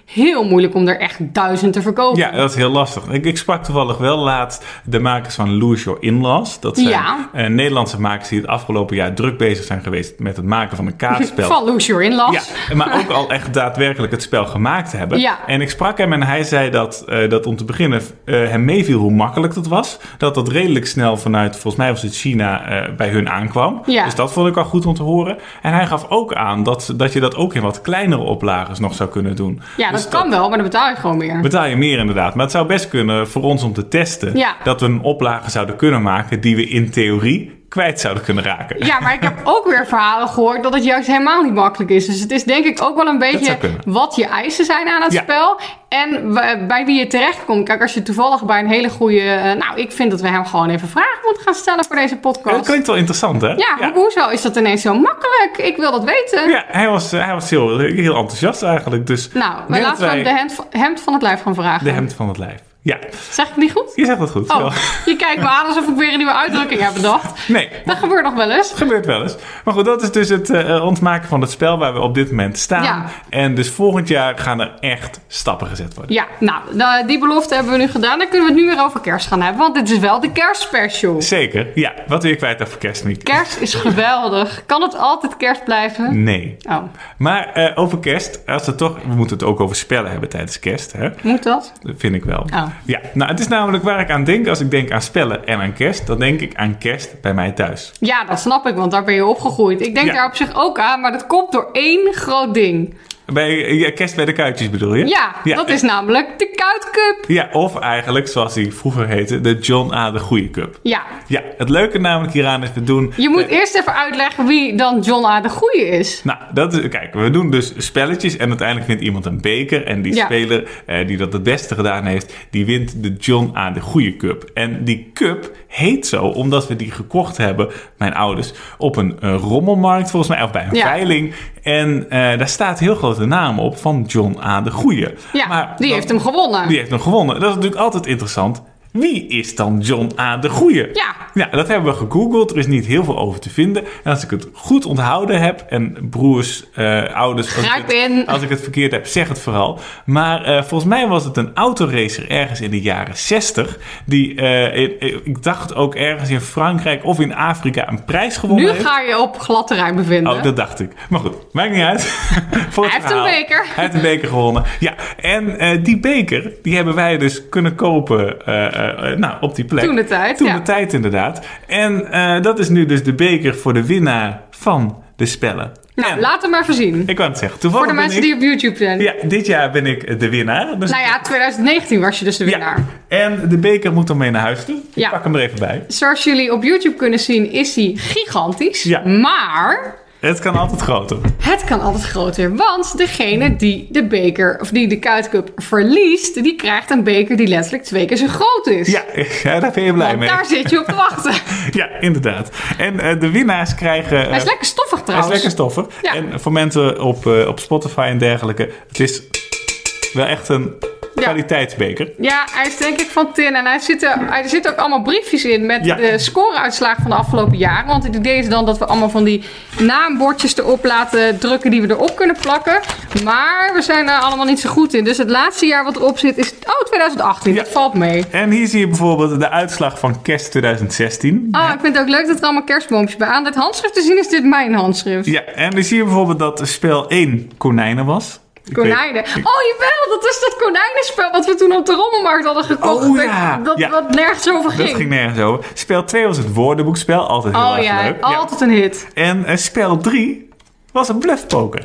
heel moeilijk om er echt duizend te verkopen. Ja, dat is heel lastig. Ik, ik sprak toevallig wel laatst de makers van Lose Your In-Laws. Dat zijn Ja. uh, Nederlandse makers die het afgelopen jaar druk bezig zijn geweest met het maken van een kaartspel. Van Lose Your In-Laws. Ja, maar ook al echt daadwerkelijk het spel gemaakt hebben. Ja. En ik sprak hem en hij zei dat, uh, dat om te beginnen uh, hem meeviel hoe makkelijk dat was. Dat dat redelijk snel vanuit, volgens mij was het China, uh, bij hun aankwam. Ja. Dus dat vond ik al goed om te horen. En hij gaf ook aan dat, dat je dat ook in wat kleinere oplages nog zou kunnen doen. Ja, Dus dat kan wel, maar dan betaal je gewoon meer. Betaal je meer inderdaad. Maar het zou best kunnen voor ons om te testen. Ja. Dat we een oplage zouden kunnen maken die we in theorie kwijt zouden kunnen raken. Ja, maar ik heb ook weer verhalen gehoord dat het juist helemaal niet makkelijk is. Dus het is denk ik ook wel een beetje wat je eisen zijn aan het Ja. spel. En w- bij wie je terechtkomt. Kijk, als je toevallig bij een hele goede... Uh, nou, ik vind dat we hem gewoon even vragen moeten gaan stellen voor deze podcast. Dat klinkt wel interessant, hè? Ja, ja. Hoezo is dat ineens zo makkelijk? Ik wil dat weten. Ja, hij was, hij was heel, heel enthousiast eigenlijk. Dus Nou, we laten we hem de hemd, hemd van het lijf gaan vragen. De hemd van het lijf. Ja. Zeg ik het niet goed? Je zegt het goed. Oh, Wel. je kijkt me aan alsof ik weer een nieuwe uitdrukking heb bedacht. Nee. Dat gebeurt nog wel eens. Dat gebeurt wel eens. Maar goed, dat is dus het uh, ontmaken van het spel waar we op dit moment staan. Ja. En dus volgend jaar gaan er echt stappen gezet worden. Ja, nou, die belofte hebben we nu gedaan. Dan kunnen we het nu weer over kerst gaan hebben. Want dit is wel de kerstspecial. Zeker. Ja, wat wil je kwijt over kerst, Mieke? Kerst is geweldig. Kan het altijd kerst blijven? Nee. Oh. Maar uh, over kerst, als het toch, we moeten het ook over spellen hebben tijdens kerst. Hè? Moet dat? Dat vind ik wel. Oh. Ja, nou, het is namelijk waar ik aan denk als ik denk aan spellen en aan kerst. Dan denk ik aan kerst bij mij thuis. Ja, dat snap ik, want daar ben je opgegroeid. Ik denk Ja. daar op zich ook aan, maar dat komt door één groot ding. Bij, ja, kerst bij de kuitjes bedoel je? Ja, Ja. dat is namelijk de Kuitcup. Ja, of eigenlijk, zoals die vroeger heette, de John A. de Goeie Cup. Ja. Ja, het leuke namelijk hieraan is, we doen... Je moet eh, eerst even uitleggen wie dan John A. de Goeie is. Nou, dat is, kijk, we doen dus spelletjes en uiteindelijk wint iemand een beker. En die Ja. speler eh, die dat het beste gedaan heeft, die wint de John A. de Goeie Cup. En die cup heet zo omdat we die gekocht hebben, mijn ouders, op een uh, rommelmarkt volgens mij, of bij een Ja. veiling. En uh, daar staat heel grote naam op van John A. de Goeie. Ja, Maar die dat- heeft hem gewonnen. Die heeft hem gewonnen. Dat is natuurlijk altijd interessant. Wie is dan John A. de Goeie? Ja. Ja, dat hebben we gegoogeld. Er is niet heel veel over te vinden. En als ik het goed onthouden heb, en broers, uh, ouders, als ik, Grijp het, in. als ik het verkeerd heb, zeg het vooral. Maar uh, volgens mij was het een autoracer ergens in de jaren zestig. Die, uh, in, ik dacht ook ergens in Frankrijk of in Afrika een prijs gewonnen Nu heeft. ga je op glad terrein bevinden. Oh, dat dacht ik. Maar goed, maakt niet uit. Voor het Hij heeft verhaal. een beker. Hij heeft een beker gewonnen. Ja, en uh, die beker, die hebben wij dus kunnen kopen uh, uh, nou, op die plek. Toen de tijd, Toen ja. de tijd, inderdaad. En uh, dat is nu dus de beker voor de winnaar van de spellen. Nou, En, laat hem maar even zien. ik wou het zeggen. Toevallig Voor de mensen ben ik, die op YouTube zijn. Ja, dit jaar ben ik de winnaar. Dus Nou ja, twintig negentien was je dus de winnaar. ja. En de beker moet dan mee naar huis toe. Ik Ja. pak hem er even bij. Zoals jullie op YouTube kunnen zien, is hij gigantisch. Ja. Maar Het kan altijd groter. het kan altijd groter. Want degene die de beker, of die de Kuitcup verliest, die krijgt een beker die letterlijk twee keer zo groot is. Ja, ja daar ben je blij Want mee. daar zit je op te wachten. Ja, inderdaad. En uh, de winnaars krijgen... Hij is uh, lekker stoffig Hij is trouwens. lekker stoffig. Ja. En voor mensen op, uh, op Spotify en dergelijke, het is wel echt een Ja. kwaliteitsbeker. Ja, hij is denk ik van tin. En hij zit er, er zitten ook allemaal briefjes in met Ja. de scoreuitslagen van de afgelopen jaren. Want het idee is dan dat we allemaal van die naambordjes erop laten drukken die we erop kunnen plakken. Maar we zijn er allemaal niet zo goed in. Dus het laatste jaar wat erop zit is oh, twintig achttien. Ja. Dat valt mee. En hier zie je bijvoorbeeld de uitslag van kerst twintig zestien. Oh, ik vind het ook leuk dat er allemaal kerstboompjes bij aan. Het handschrift te zien is dit mijn handschrift. Ja, en dan zie je bijvoorbeeld dat spel één konijnen was. Ik Konijnen. weet- Oh jawel, dat is dat konijnenspel wat we toen op de rommelmarkt hadden gekocht. Oh, Dat- ja. Dat, Ja. wat nergens over ging. Dat ging nergens over. Spel twee was het woordenboekspel, altijd heel Oh erg ja, leuk. altijd een hit. En uh, spel drie was een bluffpoker.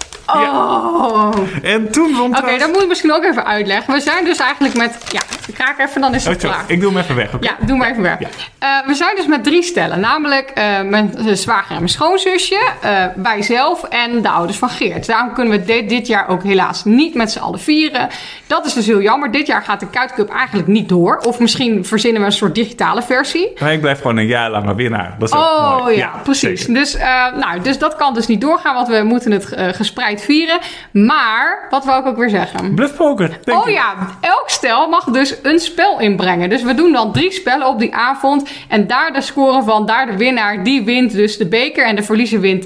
Oh. En toen vond Oké, dat moet ik misschien ook even uitleggen. We zijn dus eigenlijk met... Ja, ik raak even, dan is het Oh, sorry, klaar. ik doe hem even weg, oké? Ja, doe maar even weg. Ja. Eh, we zijn dus met drie stellen. Namelijk eh, mijn eh, zwager en mijn schoonzusje, uh, wij zelf en de ouders van Geert. Daarom kunnen we dit, dit jaar ook helaas niet met z'n allen vieren. Dat is dus heel jammer. Dit jaar gaat de Kuitcup eigenlijk niet door. Of misschien verzinnen we een soort digitale versie. Maar ik blijf gewoon een jaar langer winnaar. Dat is ook Oh mooi. ja, precies. zeker. Dus, uh, nou, dus dat kan dus niet doorgaan, want we moeten het uh, gespreid vieren. Maar, wat wou ik ook weer zeggen? Bluffpoker, denk Oh ik. ja, elk stel mag dus een spel inbrengen. Dus we doen dan drie spellen op die avond. En daar de score van, daar de winnaar, die wint dus de beker. En de verliezer wint de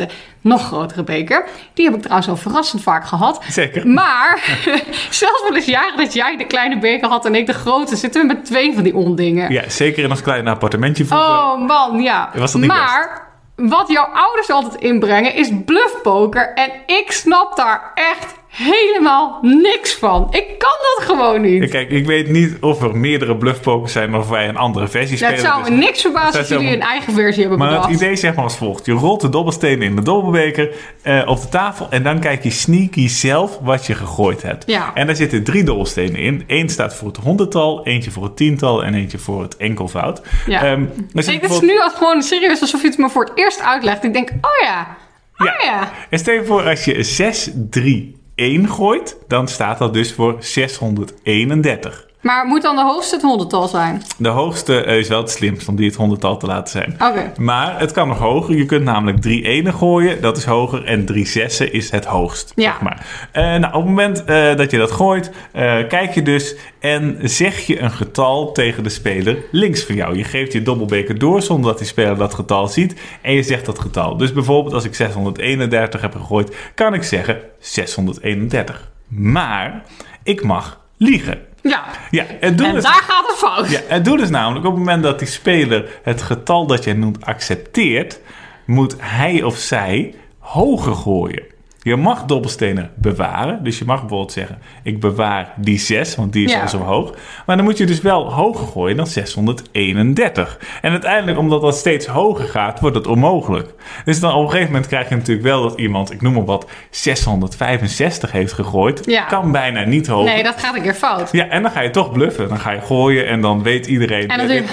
nog grotere beker. Die heb ik trouwens al verrassend vaak gehad. Zeker. Maar zelfs wel eens jaren dat jij de kleine beker had en ik de grote, zitten we met twee van die ondingen. Ja, zeker in ons kleine appartementje vroeger. Oh man, ja. Was dat niet maar wat jouw ouders altijd inbrengen is bluffpoker. En ik snap daar echt helemaal niks van. Ik kan dat gewoon niet. Kijk, ik weet niet of er meerdere bluffpokers zijn of wij een andere versie Ja, spelen. het zou me dus niks verbazen als jullie een eigen versie hebben maar bedacht. het idee is zeg maar als volgt. Je rolt de dobbelstenen in de dobbelbeker uh, op de tafel en dan kijk je sneaky zelf wat je gegooid hebt. Ja. En daar zitten drie dobbelstenen in. Eén staat voor het honderdtal, eentje voor het tiental en eentje voor het enkelvoud. Ja. Um, dus ik, het is nu al gewoon serieus alsof je het me voor het eerst uitlegt. Ik denk, oh ja, oh ja. ja. En stel je voor als je zes, drie, één gooit, dan staat dat dus voor zeshonderdeenendertig. Maar moet dan de hoogste het honderdtal zijn? De hoogste is wel het slimst om die het honderdtal te laten zijn. Oké. Okay. Maar het kan nog hoger. Je kunt namelijk drie enen gooien, dat is hoger. En drie zessen is het hoogst. Ja. Zeg maar. Uh, nou, op het moment uh, dat je dat gooit, uh, kijk je dus en zeg je een getal tegen de speler links van jou. Je geeft je dobbelbeker door zonder dat die speler dat getal ziet. En je zegt dat getal. Dus bijvoorbeeld als ik zeshonderdeenendertig heb gegooid, kan ik zeggen zeshonderdeenendertig. Maar ik mag liegen. Ja, ja het doel en is, daar gaat het fout. Ja, het doel is namelijk op het moment dat die speler het getal dat jij noemt accepteert, moet hij of zij hoger gooien. Je mag dobbelstenen bewaren. Dus je mag bijvoorbeeld zeggen, ik bewaar die zes, want die is ja. al zo hoog. Maar dan moet je dus wel hoger gooien dan zeshonderdeenendertig. En uiteindelijk, omdat dat steeds hoger gaat, wordt het onmogelijk. Dus dan op een gegeven moment krijg je natuurlijk wel dat iemand, ik noem maar wat, zeshonderdvijfenzestig heeft gegooid. Ja. Kan bijna niet hoger. Nee, dat gaat een keer fout. Ja, en dan ga je toch bluffen. Dan ga je gooien en dan weet iedereen. En dan doe je,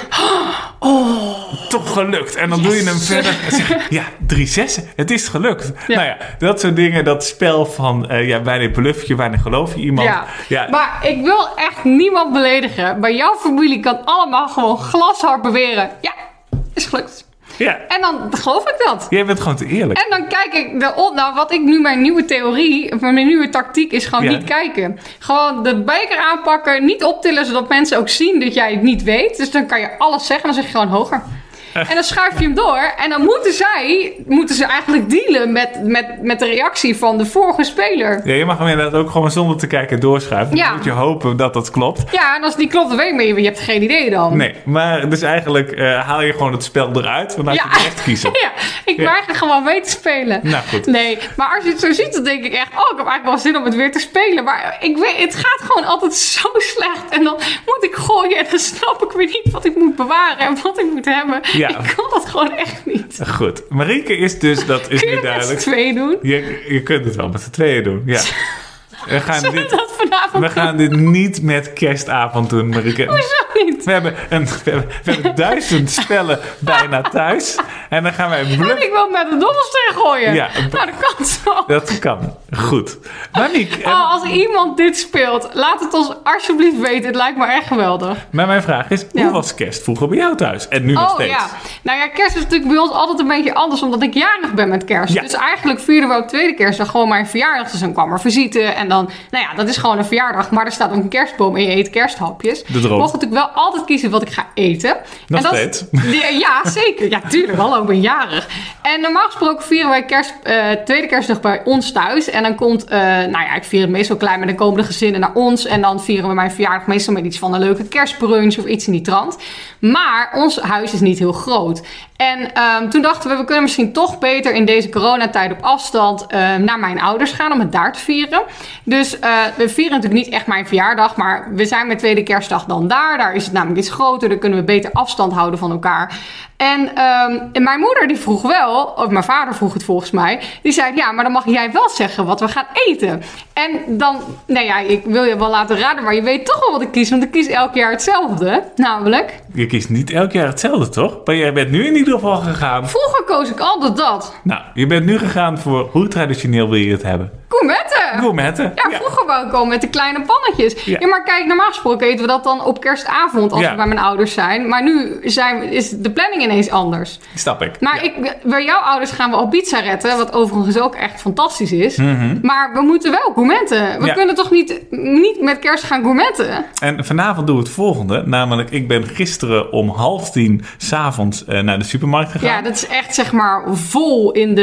oh, toch gelukt. En dan yes. doe je hem verder. En zeg, ja, drie zessen. Het is gelukt. Ja. Nou ja, dat soort dingen. Dat spel van, uh, ja, weinig bluff je, weinig geloof je iemand. Ja. Ja. Maar ik wil echt niemand beledigen. Maar jouw familie kan allemaal gewoon glashard beweren. Ja, is gelukt. Ja. En dan geloof ik dat. Jij bent gewoon te eerlijk. En dan kijk ik erop. Nou, wat ik nu mijn nieuwe theorie, mijn nieuwe tactiek is gewoon ja. niet kijken. Gewoon de beker aanpakken, niet optillen, zodat mensen ook zien dat jij het niet weet. Dus dan kan je alles zeggen en dan zeg je gewoon hoger. En dan schuif je hem door. En dan moeten zij, moeten ze eigenlijk dealen met, met, met de reactie van de vorige speler. Ja, je mag hem inderdaad ook gewoon zonder te kijken doorschuiven. Ja. Dan moet je hopen dat dat klopt. Ja, en als het niet klopt, dan weet je, maar je hebt geen idee dan. Nee, maar dus eigenlijk uh, haal je gewoon het spel eruit. Dan laat ja. je het echt kiezen. Ja, ik wil ja. eigenlijk gewoon weten spelen. Nou goed. Nee, maar als je het zo ziet, dan denk ik echt, oh, ik heb eigenlijk wel zin om het weer te spelen. Maar ik weet, het gaat gewoon altijd zo slecht. En dan moet ik gooien en dan snap ik weer niet wat ik moet bewaren en wat ik moet hebben. Ja. Ik kan dat gewoon echt niet. Goed. Marieke is dus, dat is Kun je nu duidelijk. Kun je het met z'n tweeën doen? Je, je kunt het wel met z'n tweeën doen, ja. We gaan, Zullen dit, we dat vanavond we gaan dit niet met kerstavond doen, Marieke. Hoezo niet? We hebben, een, we hebben, we hebben duizend spellen bijna thuis. En dan gaan wij En bluff. ik wil met een dobbelsteen gooien. Ja. Nou, dat kan zo. Dat kan. Goed. Marieke, Oh, als iemand dit speelt, laat het ons alsjeblieft weten. Het lijkt me echt geweldig. maar mijn vraag is, Ja. hoe was kerst vroeger bij jou thuis? En nu nog Oh steeds. ja. Nou ja, kerst is natuurlijk bij ons altijd een beetje anders, omdat ik jarig ben met kerst. Ja. Dus eigenlijk vierden we ook tweede kerstdag gewoon mijn verjaardag. Dus dan kwam er visite en dan, nou ja, dat is gewoon een verjaardag. Maar er staat ook een kerstboom en je eet kersthapjes. De droom. Ik mocht natuurlijk wel altijd kiezen wat ik ga eten. Nog en dat, steeds? Ja, ja, zeker. Ja, tuurlijk. Hallo, ik ben jarig. En normaal gesproken vieren wij kerst, uh, tweede kerstdag bij ons thuis. En dan komt, uh, nou ja, ik vier het meestal klein, maar dan komen de gezinnen naar ons. En dan vieren we mijn verjaardag meestal met iets van een leuke kerstbrunch of iets in die trant. Maar ons huis is niet heel groot. En um, toen dachten we, we kunnen misschien toch beter in deze coronatijd op afstand uh, naar mijn ouders gaan om het daar te vieren. Dus uh, we vieren natuurlijk niet echt mijn verjaardag, maar we zijn met tweede kerstdag dan daar. Daar is het namelijk iets groter, daar kunnen we beter afstand houden van elkaar. En, um, en mijn moeder die vroeg wel, of mijn vader vroeg het volgens mij, die zei ja, maar dan mag jij wel zeggen wat we gaan eten. En dan, nou ja, ik wil je wel laten raden, maar je weet toch wel wat ik kies, want ik kies elk jaar hetzelfde, namelijk. Je kiest niet elk jaar hetzelfde, toch? Maar jij bent nu in ieder geval gegaan. Vroeger koos ik altijd dat. Nou, je bent nu gegaan voor hoe traditioneel wil je het hebben? Gourmetten! Gourmetten. Ja, vroeger wou ik al met de kleine pannetjes. Ja. ja, maar kijk, normaal gesproken eten we dat dan op kerstavond als ja. we bij mijn ouders zijn. Maar nu zijn, is de planning ineens anders. Snap ik. Maar ja. ik, bij jouw ouders gaan we al pizza retten, wat overigens ook echt fantastisch is. Mm-hmm. Maar we moeten wel gourmetten. We ja. kunnen toch niet, niet met kerst gaan gourmetten? En vanavond doen we het volgende. Namelijk, ik ben gisteren om half tien 's avonds uh, naar de supermarkt gegaan. Ja, dat is echt zeg maar vol in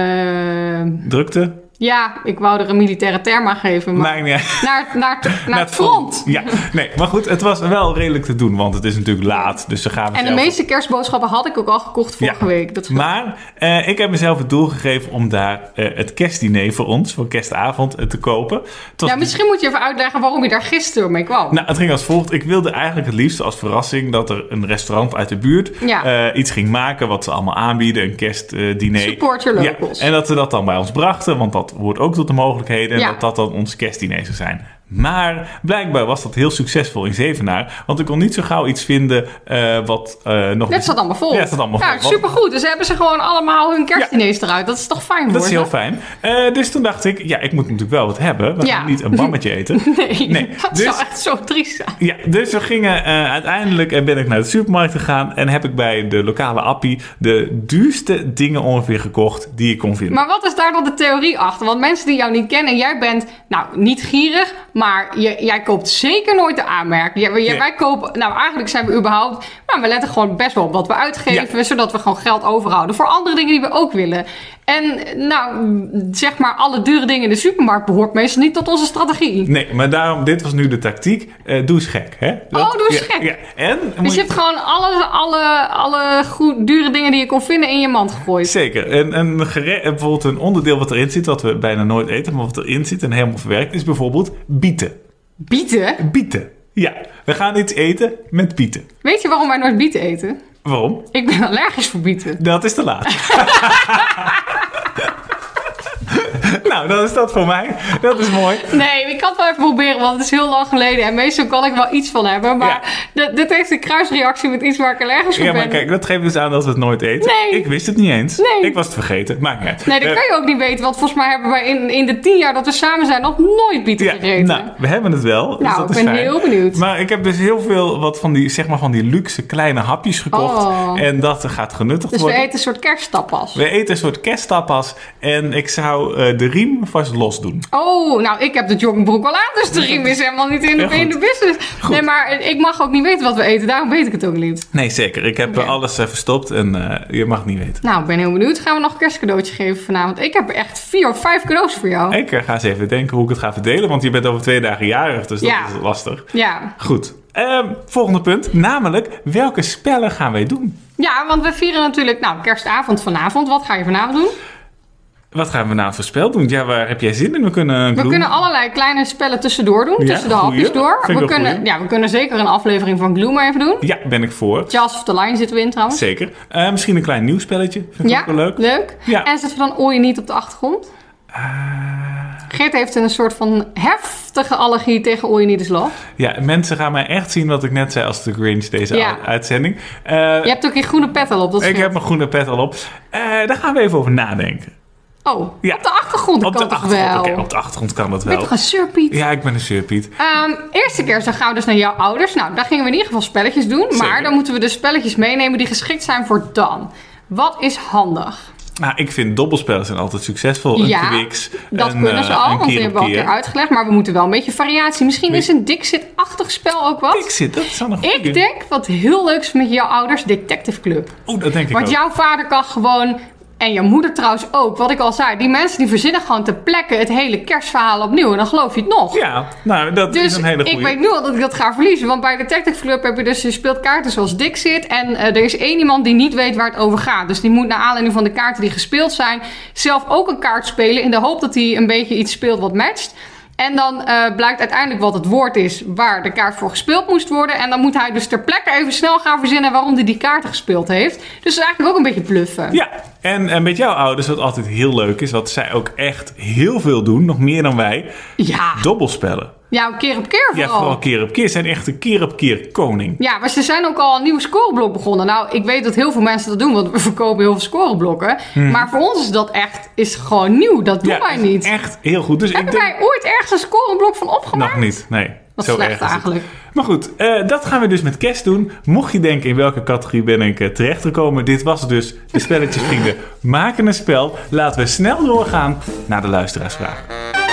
de... drukte. Ja, ik wou er een militaire term aan geven. Maar nee, nee. Naar, naar, naar, naar het front. Ja, nee, maar goed, het was wel redelijk te doen, want het is natuurlijk laat. Dus ze gaan en de zelf... meeste kerstboodschappen had ik ook al gekocht vorige ja. week. Dat maar uh, ik heb mezelf het doel gegeven om daar uh, het kerstdiner voor ons, voor kerstavond, uh, te kopen. Was... Ja, misschien moet je even uitleggen waarom je daar gisteren mee kwam. Nou, het ging als volgt. Ik wilde eigenlijk het liefst als verrassing dat er een restaurant uit de buurt ja. uh, iets ging maken wat ze allemaal aanbieden, een kerstdiner. Support your locals. Ja, en dat ze dat dan bij ons brachten, want dat hoort ook tot de mogelijkheden. En ja. dat dat dan ons kerstdiner zou zijn. Maar blijkbaar was dat heel succesvol in Zevenaar. Want ik kon niet zo gauw iets vinden uh, wat uh, nog... Net zat allemaal vol. Ja, het zat allemaal ja, vol. Supergoed. Dus hebben ze gewoon allemaal hun kerstdiners ja. eruit. Dat is toch fijn voor Dat is ze? heel fijn. Uh, dus toen dacht ik, ja, ik moet natuurlijk wel wat hebben. We ja. gaan niet een bammetje eten. nee, nee, dat dus, zou echt zo triest zijn. Ja, dus we gingen uh, uiteindelijk uh, ben ik naar de supermarkt gegaan. En heb ik bij de lokale appie de duurste dingen ongeveer gekocht die ik kon vinden. Maar wat is daar dan de theorie achter? Want mensen die jou niet kennen, jij bent nou niet gierig, maar je, jij koopt zeker nooit de aanmerk. Ja, wij, nee. wij kopen, nou eigenlijk zijn we überhaupt, nou we letten gewoon best wel op wat we uitgeven, ja. zodat we gewoon geld overhouden voor andere dingen die we ook willen. En nou, zeg maar, alle dure dingen in de supermarkt behoort meestal niet tot onze strategie. Nee, maar daarom, dit was nu de tactiek. Uh, doe eens gek, hè? Dat, oh, doe eens ja, gek. Ja. En, dus je hebt gewoon alle, alle, alle goed, dure dingen die je kon vinden in je mand gegooid. Zeker. En, en gere- bijvoorbeeld een onderdeel wat erin zit, wat we bijna nooit eten, maar wat erin zit en helemaal verwerkt, is bijvoorbeeld bieten. Bieten? Bieten. Ja, we gaan iets eten met bieten. Weet je waarom wij nooit bieten eten? Waarom? Ik ben allergisch voor bieten. Dat is te laat. Nou, dan is dat voor mij. Dat is mooi. Nee, ik kan het wel even proberen, want het is heel lang geleden. En meestal kan ik wel iets van hebben. Maar ja. d- dit heeft een kruisreactie met iets waar ik allergisch voor ja, ben. Ja, maar kijk, dat geeft dus aan dat we het nooit eten. Nee. Ik wist het niet eens. Nee. Ik was het vergeten. Maakt niet uit. Nee, dat uh, kan je ook niet weten. Want volgens mij hebben wij in, in de tien jaar dat we samen zijn nog nooit bieten ja, gegeten. Nou, we hebben het wel. Dus nou, dat ik is ben fijn. heel benieuwd. Maar ik heb dus heel veel wat van die, zeg maar, van die luxe kleine hapjes gekocht. Oh. En dat gaat genuttigd dus worden. Dus we eten een soort kersttapas. We eten een soort kersttapas. En ik zou uh, de riem vast los doen. Oh, nou, ik heb de joggingbroek al aan, dus de riem is helemaal niet in de, in de business. Goed. Nee, maar ik mag ook niet weten wat we eten, daarom weet ik het ook niet. Nee, zeker. Ik heb okay. alles uh, verstopt en uh, je mag het niet weten. Nou, ik ben heel benieuwd. Gaan we nog een kerstcadeautje geven vanavond? Ik heb echt vier of vijf cadeaus voor jou. Ik uh, ga eens even denken hoe ik het ga verdelen, want je bent over twee dagen jarig, dus ja. dat is lastig. Ja. Goed. Uh, volgende punt, namelijk, welke spellen gaan wij doen? Ja, want we vieren natuurlijk, nou, kerstavond vanavond. Wat ga je vanavond doen? Wat gaan we vanavond voor spel doen? Ja, waar heb jij zin in? We kunnen, we kunnen allerlei kleine spellen tussendoor doen. Ja, tussen de hapjes door. We kunnen, ja, we kunnen zeker een aflevering van Gloom even doen. Ja, ben ik voor. Jaws of the Line zitten we in trouwens. Zeker. Uh, misschien een klein nieuw spelletje. Vind ik ja, ook wel leuk. leuk. Ja. En zetten we dan Ooi niet op de achtergrond? Uh... Geert heeft een soort van heftige allergie tegen All You Need Is Love. Ja, mensen gaan mij echt zien wat ik net zei als de Grinch deze ja. uitzending. Uh, je hebt ook je groene pet al op. Dat ik scheelt. heb mijn groene pet al op. Uh, daar gaan we even over nadenken. Oh, ja. op de achtergrond op kan de toch achtergrond, wel? Okay, op de achtergrond kan dat wel. Ben je toch een surpiet? Ja, ik ben een surpiet. Um, eerste keer dan gaan we dus naar jouw ouders. Nou, daar gingen we in ieder geval spelletjes doen. Zeker. Maar dan moeten we dus spelletjes meenemen die geschikt zijn voor dan. Wat is handig? Nou, ik vind dobbelspellen zijn altijd succesvol. Een ja, Twix, dat een, kunnen ze uh, al, want die hebben we al een keer uitgelegd. Maar we moeten wel een beetje variatie. Misschien nee. is een Dixit-achtig spel ook wat. Dixit, dat is dan een goede. Ik denk, wat heel leuk is met jouw ouders, Detective Club. Oeh, dat denk ik Want ook. jouw vader kan gewoon... En je moeder trouwens ook, wat ik al zei. Die mensen die verzinnen gewoon ter plekke het hele kerstverhaal opnieuw. En dan geloof je het nog. Ja, nou dat dus is een hele goeie. Ik weet nu al dat ik dat ga verliezen. Want bij Detective Club heb je dus, je speelt kaarten zoals Dixit. En uh, er is één iemand die niet weet waar het over gaat. Dus die moet naar aanleiding van de kaarten die gespeeld zijn... zelf ook een kaart spelen in de hoop dat hij een beetje iets speelt wat matcht. En dan uh, blijkt uiteindelijk wat het woord is waar de kaart voor gespeeld moest worden. En dan moet hij dus ter plekke even snel gaan verzinnen waarom hij die kaarten gespeeld heeft. Dus dat is eigenlijk ook een beetje bluffen. Ja, en, en met jouw ouders wat altijd heel leuk is, wat zij ook echt heel veel doen, nog meer dan wij. Ja. Dobbelspellen. Ja, keer op keer vooral. Ja, vooral keer op keer. Ze zijn echt een keer op keer koning. Ja, maar ze zijn ook al een nieuwe scoreblok begonnen. Nou, ik weet dat heel veel mensen dat doen, want we verkopen heel veel scoreblokken. Hmm. Maar voor ons is dat echt is gewoon nieuw. Dat doen ja, wij niet. Echt heel goed. Dus Hebben ik denk... wij ooit ergens een scoreblok van opgemaakt? Nog niet, nee. Dat is Zo slecht eigenlijk. Maar goed, uh, dat gaan we dus met kerst doen. Mocht je denken in welke categorie ben ik uh, terechtgekomen. Dit was dus de Spelletjesvrienden maken een spel. Laten we snel doorgaan naar de luisteraarsvraag.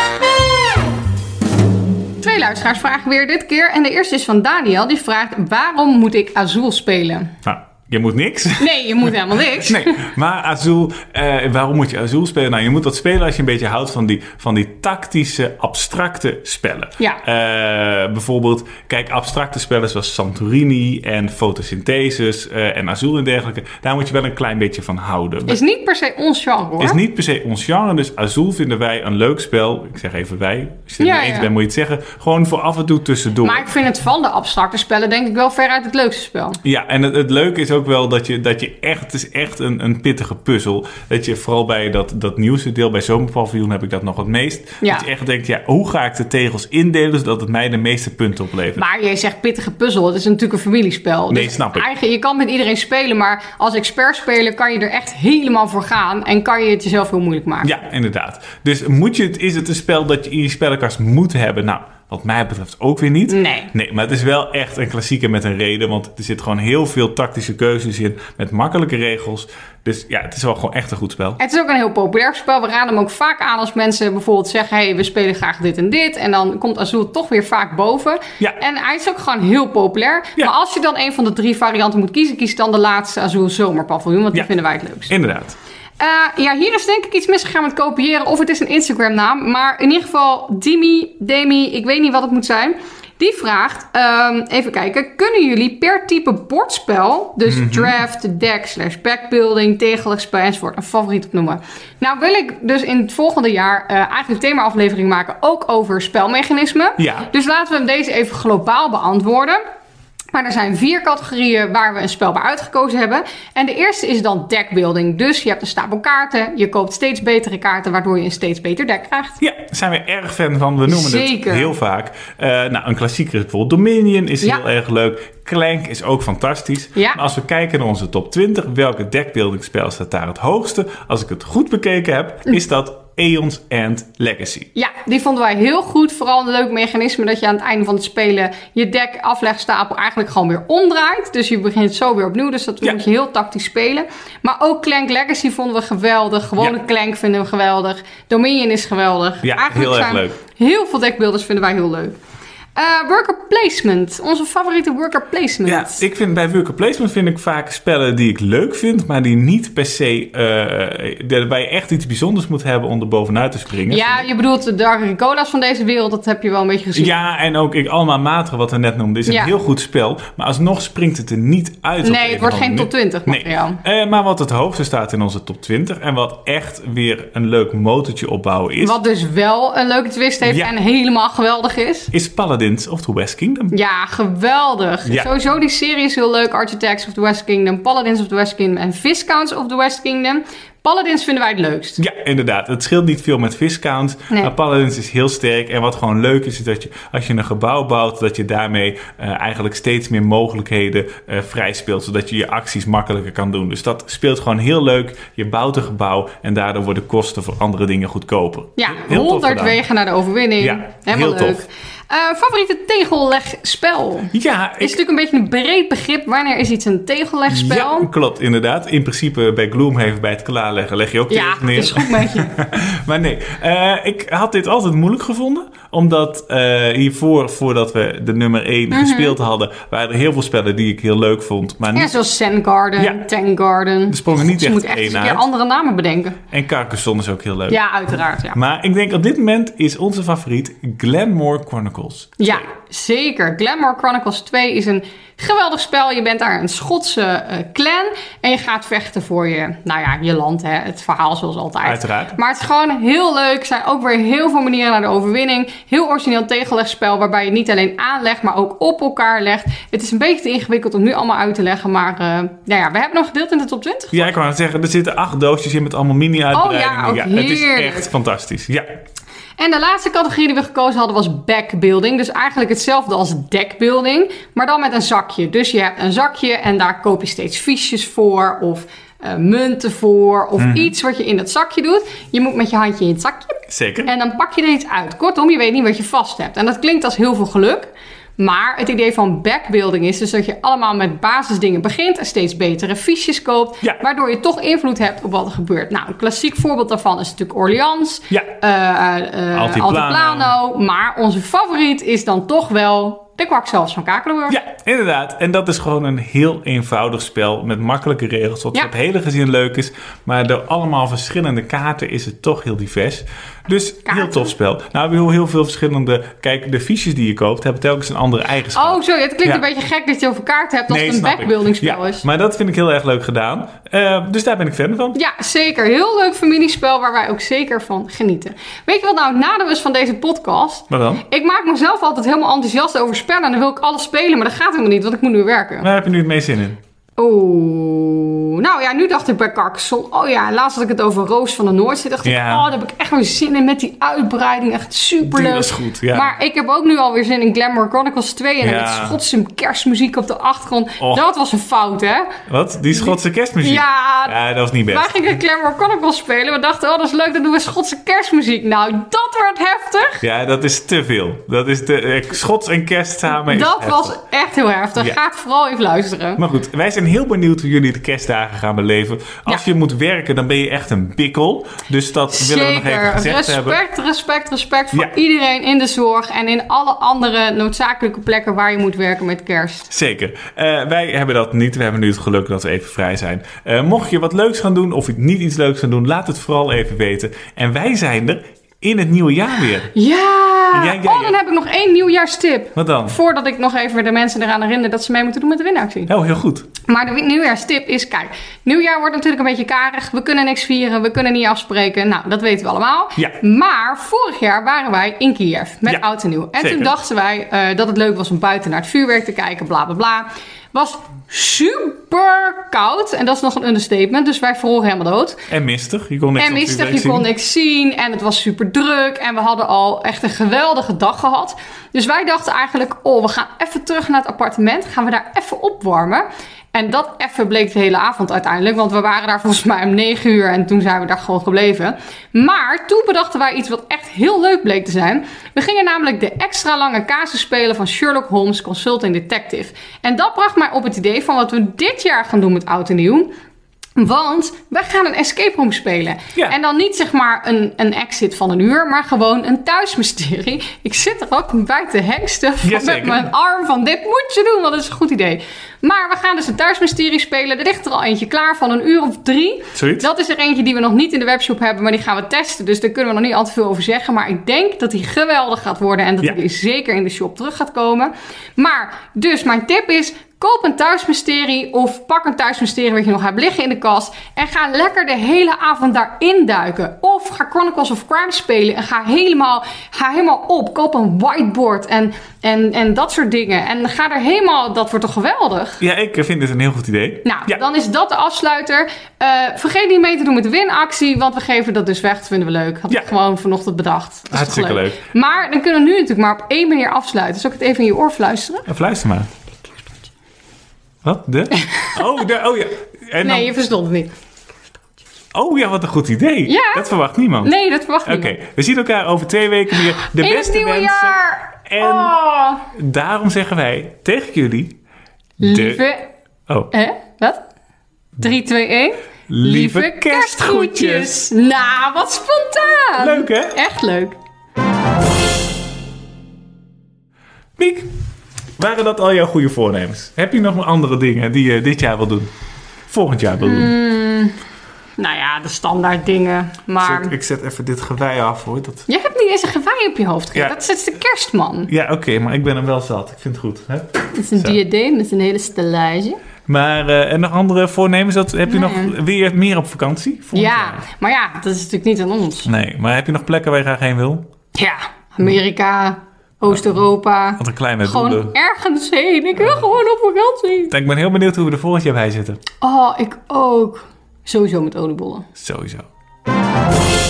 Twee luisteraarsvragen weer dit keer. En de eerste is van Daniel. Die vraagt, waarom moet ik Azul spelen? Nou, je moet niks. Nee, je moet helemaal niks. Nee, maar Azul, uh, waarom moet je Azul spelen? Nou, je moet dat spelen als je een beetje houdt van die, van die tactische, abstracte spellen. Ja. Uh, bijvoorbeeld, kijk, abstracte spellen zoals Santorini en Photosynthesis uh, en Azul en dergelijke. Daar moet je wel een klein beetje van houden. Is niet per se ons genre, hoor. Is niet per se ons genre, dus Azul vinden wij een leuk spel. Ik zeg even wij. Als je het ja, niet eens ja. bent, moet je het zeggen. Gewoon voor af en toe tussendoor. Maar ik vind het van de abstracte spellen denk ik wel veruit het leukste spel. Ja, en het, het leuke is ook wel dat je, dat je echt, het is echt een, een pittige puzzel. Dat je vooral bij dat, dat nieuwste deel, bij Zomerpaviljoen heb ik dat nog het meest. Ja. Dat je echt denkt, ja, hoe ga ik de tegels indelen zodat het mij de meeste punten oplevert? Maar jij zegt pittige puzzel, het is natuurlijk een familiespel. Nee, dus snap ik. Eigenlijk, je kan met iedereen spelen, maar als expertspeler kan je er echt helemaal voor gaan en kan je het jezelf heel moeilijk maken. Ja, inderdaad. Dus moet je het, is het een spel dat je in je spellenkast moet hebben? Nou, wat mij betreft ook weer niet. Nee. Nee, maar het is wel echt een klassieker met een reden. Want er zit gewoon heel veel tactische keuzes in. Met makkelijke regels. Dus ja, het is wel gewoon echt een goed spel. Het is ook een heel populair spel. We raden hem ook vaak aan als mensen bijvoorbeeld zeggen, hey, we spelen graag dit en dit. En dan komt Azul toch weer vaak boven. Ja. En hij is ook gewoon heel populair. Ja. Maar als je dan een van de drie varianten moet kiezen, kies dan de laatste Azul Zomerpaviljoen. Want die Ja. vinden wij het leukst. Inderdaad. Uh, ja, hier is denk ik iets misgegaan met kopiëren. Of het is een Instagram naam. Maar in ieder geval, Dimi, Demi, ik weet niet wat het moet zijn. Die vraagt, um, even kijken. Kunnen jullie per type bordspel, dus mm-hmm. draft, deck, slash backbuilding, tegellegspel enzovoort, een favoriet opnoemen? Nou wil ik dus in het volgende jaar uh, eigenlijk een thema-aflevering maken, ook over spelmechanismen. Ja. Dus laten we hem deze even globaal beantwoorden. Maar er zijn vier categorieën waar we een spel bij uitgekozen hebben. En de eerste is dan deckbuilding. Dus je hebt een stapel kaarten. Je koopt steeds betere kaarten, waardoor je een steeds beter deck krijgt. Ja, daar zijn we erg fan van. We noemen Zeker. het heel vaak. Uh, nou, een klassieker is bijvoorbeeld Dominion. Is Ja. heel erg leuk. Clank is ook fantastisch. Ja. Maar als we kijken naar onze top twintig, welke deckbuilding spel staat daar het hoogste? Als ik het goed bekeken heb, is dat Aeon's End Legacy. Ja, die vonden wij heel goed. Vooral een leuk mechanisme dat je aan het einde van het spelen je deck aflegstapel eigenlijk gewoon weer omdraait. Dus je begint zo weer opnieuw. Dus dat Ja. moet je heel tactisch spelen. Maar ook Clank Legacy vonden we geweldig. Gewone Ja. Clank vinden we geweldig. Dominion is geweldig. Ja, eigenlijk heel erg zijn leuk. Heel veel deckbuilders vinden wij heel leuk. Uh, worker placement. Onze favoriete worker placement. Ja, ik vind bij worker placement vind ik vaak spellen die ik leuk vind, maar die niet per se uh, waarbij je echt iets bijzonders moet hebben om er bovenuit te springen. Ja, je bedoelt de Agricola's van deze wereld, dat heb je wel een beetje gezien. Ja, en ook ik, Alma Mater, wat we net noemden, is een Ja. heel goed spel. Maar alsnog springt het er niet uit. op Nee, een het wordt of geen andere top twintig manier. materiaal. Nee. Uh, maar wat het hoogste staat in onze top twintig en wat echt weer een leuk motortje opbouwen is, Wat dus wel een leuke twist heeft Ja. en helemaal geweldig is. is Paladins of the West Kingdom. Ja, geweldig. Ja. Sowieso die serie is heel leuk. Architects of the West Kingdom, Paladins of the West Kingdom en Viscounts of the West Kingdom. Paladins vinden wij het leukst. Ja, inderdaad. Het scheelt niet veel met Viscount. Nee. Maar Paladins is heel sterk. En wat gewoon leuk is, is dat je als je een gebouw bouwt, dat je daarmee uh, eigenlijk steeds meer mogelijkheden uh, vrij speelt. Zodat je je acties makkelijker kan doen. Dus dat speelt gewoon heel leuk. Je bouwt een gebouw en daardoor worden kosten voor andere dingen goedkoper. Ja, Heel tof honderd gedaan. wegen naar de overwinning. Ja, Helemaal heel leuk. tof. Uh, favoriete tegellegspel? Ja, Is ik, natuurlijk een beetje een breed begrip. Wanneer is iets een tegellegspel? ja, klopt, inderdaad. In principe bij Gloomhaven, bij het klaarleggen, leg je ook Ja, tegen neer. het is goed met je. Maar nee, uh, ik had dit altijd moeilijk gevonden. Omdat uh, hiervoor, voordat we de nummer één Mm-hmm. gespeeld hadden, waren er heel veel spellen die ik heel leuk vond. Maar Ja, niet... zoals Zen Garden, Ja. Tank Garden. Er sprongen niet Ze echt moet echt eens één een keer uit. andere namen bedenken. En Carcassonne is ook heel leuk. Ja, uiteraard. Ja, Maar ik denk op dit moment is onze favoriet Glenmore Chronicles. ja zeker. Glenmore Chronicles twee is een geweldig spel. Je bent daar een Schotse uh, clan. En je gaat vechten voor je, nou ja, je land. Hè. Het verhaal zoals altijd. Uiteraard. Maar het is gewoon heel leuk. Er zijn ook weer heel veel manieren naar de overwinning. Heel origineel tegellegspel. Waarbij je niet alleen aanlegt, maar ook op elkaar legt. Het is een beetje te ingewikkeld om nu allemaal uit te leggen. Maar uh, nou ja, we hebben nog gedeeld in de top twintig. Ja, ik wou net zeggen, er zitten acht doosjes in met allemaal mini-uitbreidingen. Oh ja, ook het is heerlijk. echt fantastisch. Ja. En de laatste categorie die we gekozen hadden was backbuilding. Dus eigenlijk hetzelfde als deckbuilding, maar dan met een zakje. Dus je hebt een zakje en daar koop je steeds fiches voor of uh, munten voor of mm. iets wat je in dat zakje doet. Je moet met je handje in het zakje. Zeker. En dan pak je er iets uit. Kortom, je weet niet wat je vast hebt. En dat klinkt als heel veel geluk. Maar het idee van backbuilding is dus dat je allemaal met basisdingen begint en steeds betere fiches koopt, ja. waardoor je toch invloed hebt op wat er gebeurt. Nou, een klassiek voorbeeld daarvan is natuurlijk Orleans, ja. uh, uh, Altiplano. Altiplano, maar onze favoriet is dan toch wel de kwakzalvers van Kakelenburg. Ja, inderdaad. En dat is gewoon een heel eenvoudig spel met makkelijke regels, wat ja. voor het hele gezin leuk is. Maar door allemaal verschillende kaarten is het toch heel divers. Dus kaarten? Heel tof spel. Nou, we hebben heel veel verschillende... Kijk, de fiches die je koopt hebben telkens een andere eigenschap. Oh, sorry. Het klinkt ja. een beetje gek dat je over kaarten hebt als nee, het een backbuilding spel ja, is. Maar dat vind ik heel erg leuk gedaan. Uh, dus daar ben ik fan van. Ja, zeker. Heel leuk familiespel waar wij ook zeker van genieten. Weet je wat nou het nadeel is van deze podcast? Wat dan? Ik maak mezelf altijd helemaal enthousiast over spellen en dan wil ik alles spelen, maar dat gaat helemaal niet, want ik moet nu werken. Waar heb je nu het meest zin in? Oeh, nou ja, nu dacht ik bij Carcassonne. Oh ja, laatst had ik het over Roos van de Noordzee. Dacht ik, ja. oh, daar heb ik echt weer zin in met die uitbreiding. Echt superleuk. Die was goed, ja. Maar ik heb ook nu alweer zin in Glamour Chronicles twee. En ja. met Schotse kerstmuziek op de achtergrond. Oh. Dat was een fout, hè? Wat? Die Schotse kerstmuziek? Ja. Ja, dat was niet best. Wij gingen Glamour Chronicles spelen. We dachten, oh, dat is leuk, dan doen we Schotse kerstmuziek. Nou, dat wordt heftig. Ja, dat is te veel. Dat is te... Eh, Schots en kerst samen is Dat heftig. was echt heel heftig. Ja. Ga het vooral even luisteren. Maar goed, wij zijn heel benieuwd hoe jullie de kerstdagen gaan beleven. Als ja. je moet werken, dan ben je echt een bikkel. Dus dat Zeker. willen we nog even gezegd respect, hebben. Respect, respect, respect voor ja. iedereen in de zorg en in alle andere noodzakelijke plekken waar je moet werken met kerst. Zeker. Uh, wij hebben dat niet. We hebben nu het geluk dat we even vrij zijn. Uh, mocht je wat leuks gaan doen of niet iets leuks gaan doen, laat het vooral even weten. En wij zijn er in het nieuwe jaar weer. Ja! Ja, ja, ja. Oh, dan heb ik nog één nieuwjaarstip. Wat dan? Voordat ik nog even de mensen eraan herinner dat ze mee moeten doen met de winactie. Oh, heel goed. Maar de nieuwjaarstip is, kijk, nieuwjaar wordt natuurlijk een beetje karig. We kunnen niks vieren, we kunnen niet afspreken. Nou, dat weten we allemaal. Ja. Maar vorig jaar waren wij in Kiev met ja, Oud en Nieuw. En zeker. toen dachten wij uh, dat het leuk was om buiten naar het vuurwerk te kijken, bla bla bla. Was super koud. En dat is nog een understatement. Dus wij vroegen helemaal dood. En mistig. Je kon niks En mistig, je kon niks zien. En het was super druk. En we hadden al echt een geweldige dag gehad. Dus wij dachten eigenlijk, oh, we gaan even terug naar het appartement. Gaan we daar even opwarmen. En dat even bleek de hele avond uiteindelijk. Want we waren daar volgens mij om negen uur. En toen zijn we daar gewoon gebleven. Maar toen bedachten wij iets wat echt heel leuk bleek te zijn. We gingen namelijk de extra lange casus spelen van Sherlock Holmes Consulting Detective. En dat bracht mij op het idee van wat we dit jaar gaan doen met Oud en Nieuw. Want wij gaan een escape room spelen. Ja. En dan niet zeg maar een, een exit van een uur, maar gewoon een thuismysterie. Ik zit er ook bij te hengsten Ja, met mijn arm van dit moet je doen, want dat is een goed idee. Maar we gaan dus een thuismysterie spelen. Er ligt er al eentje klaar van een uur of drie. Zoiets? Dat is er eentje die we nog niet in de webshop hebben, maar die gaan we testen. Dus daar kunnen we nog niet al te veel over zeggen. Maar ik denk dat die geweldig gaat worden en dat ja. die zeker in de shop terug gaat komen. Maar dus mijn tip is, koop een thuismysterie of pak een thuismysterie wat je nog hebt liggen in de kast. En ga lekker de hele avond daarin duiken. Of ga Chronicles of Crime spelen en ga helemaal, ga helemaal op. Koop een whiteboard en, en, en dat soort dingen. En ga er helemaal, dat wordt toch geweldig? Ja, ik vind dit een heel goed idee. Nou, ja. dan is dat de afsluiter. Uh, vergeet niet mee te doen met de winactie, want we geven dat dus weg. Dat vinden we leuk. Had ja. ik gewoon vanochtend bedacht. Dat is hartstikke leuk. leuk. Maar dan kunnen we nu natuurlijk maar op één manier afsluiten. Zal ik het even in je oor fluisteren? Ja, fluister maar. Wat? De? Oh, de, oh ja. En nee, dan... je verstond het niet. Oh ja, wat een goed idee. Ja. Dat verwacht niemand. Nee, dat verwacht niemand. Oké, we zien elkaar over twee weken weer. De in beste het nieuwe wensen. jaar! En oh. daarom zeggen wij tegen jullie... Lieve... De... Oh. Hè? Wat? drie, twee, één. Lieve, Lieve kerstgroetjes. kerstgroetjes. Nou, wat spontaan. Leuk, hè? Echt leuk. Miek, waren dat al jouw goede voornemens? Heb je nog andere dingen die je dit jaar wil doen? Volgend jaar wil doen? Mm, nou ja, de standaard dingen. Maar... Zet, ik zet even dit gewei af, hoor. Dat... Je hebt niet eens een gewei op je hoofd gekregen. Ja. Dat is de kerstman. Ja, oké, okay, maar ik ben hem wel zat. Ik vind het goed. Hè? Het is een Zo. diadeem met een hele stellage. Maar, uh, en nog andere voornemens? Dat, heb je Nee. nog weer meer op vakantie? Volgend Ja, jaar? maar ja, dat is natuurlijk niet aan ons. Nee, maar heb je nog plekken waar je graag heen wil? Ja, Amerika, Oost-Europa. Wat een kleine Gewoon doelen. ergens heen. Ik wil gewoon op vakantie. Ik ben heel benieuwd hoe we er volgend jaar bij zitten. Oh, ik ook. Sowieso met oliebollen. Sowieso.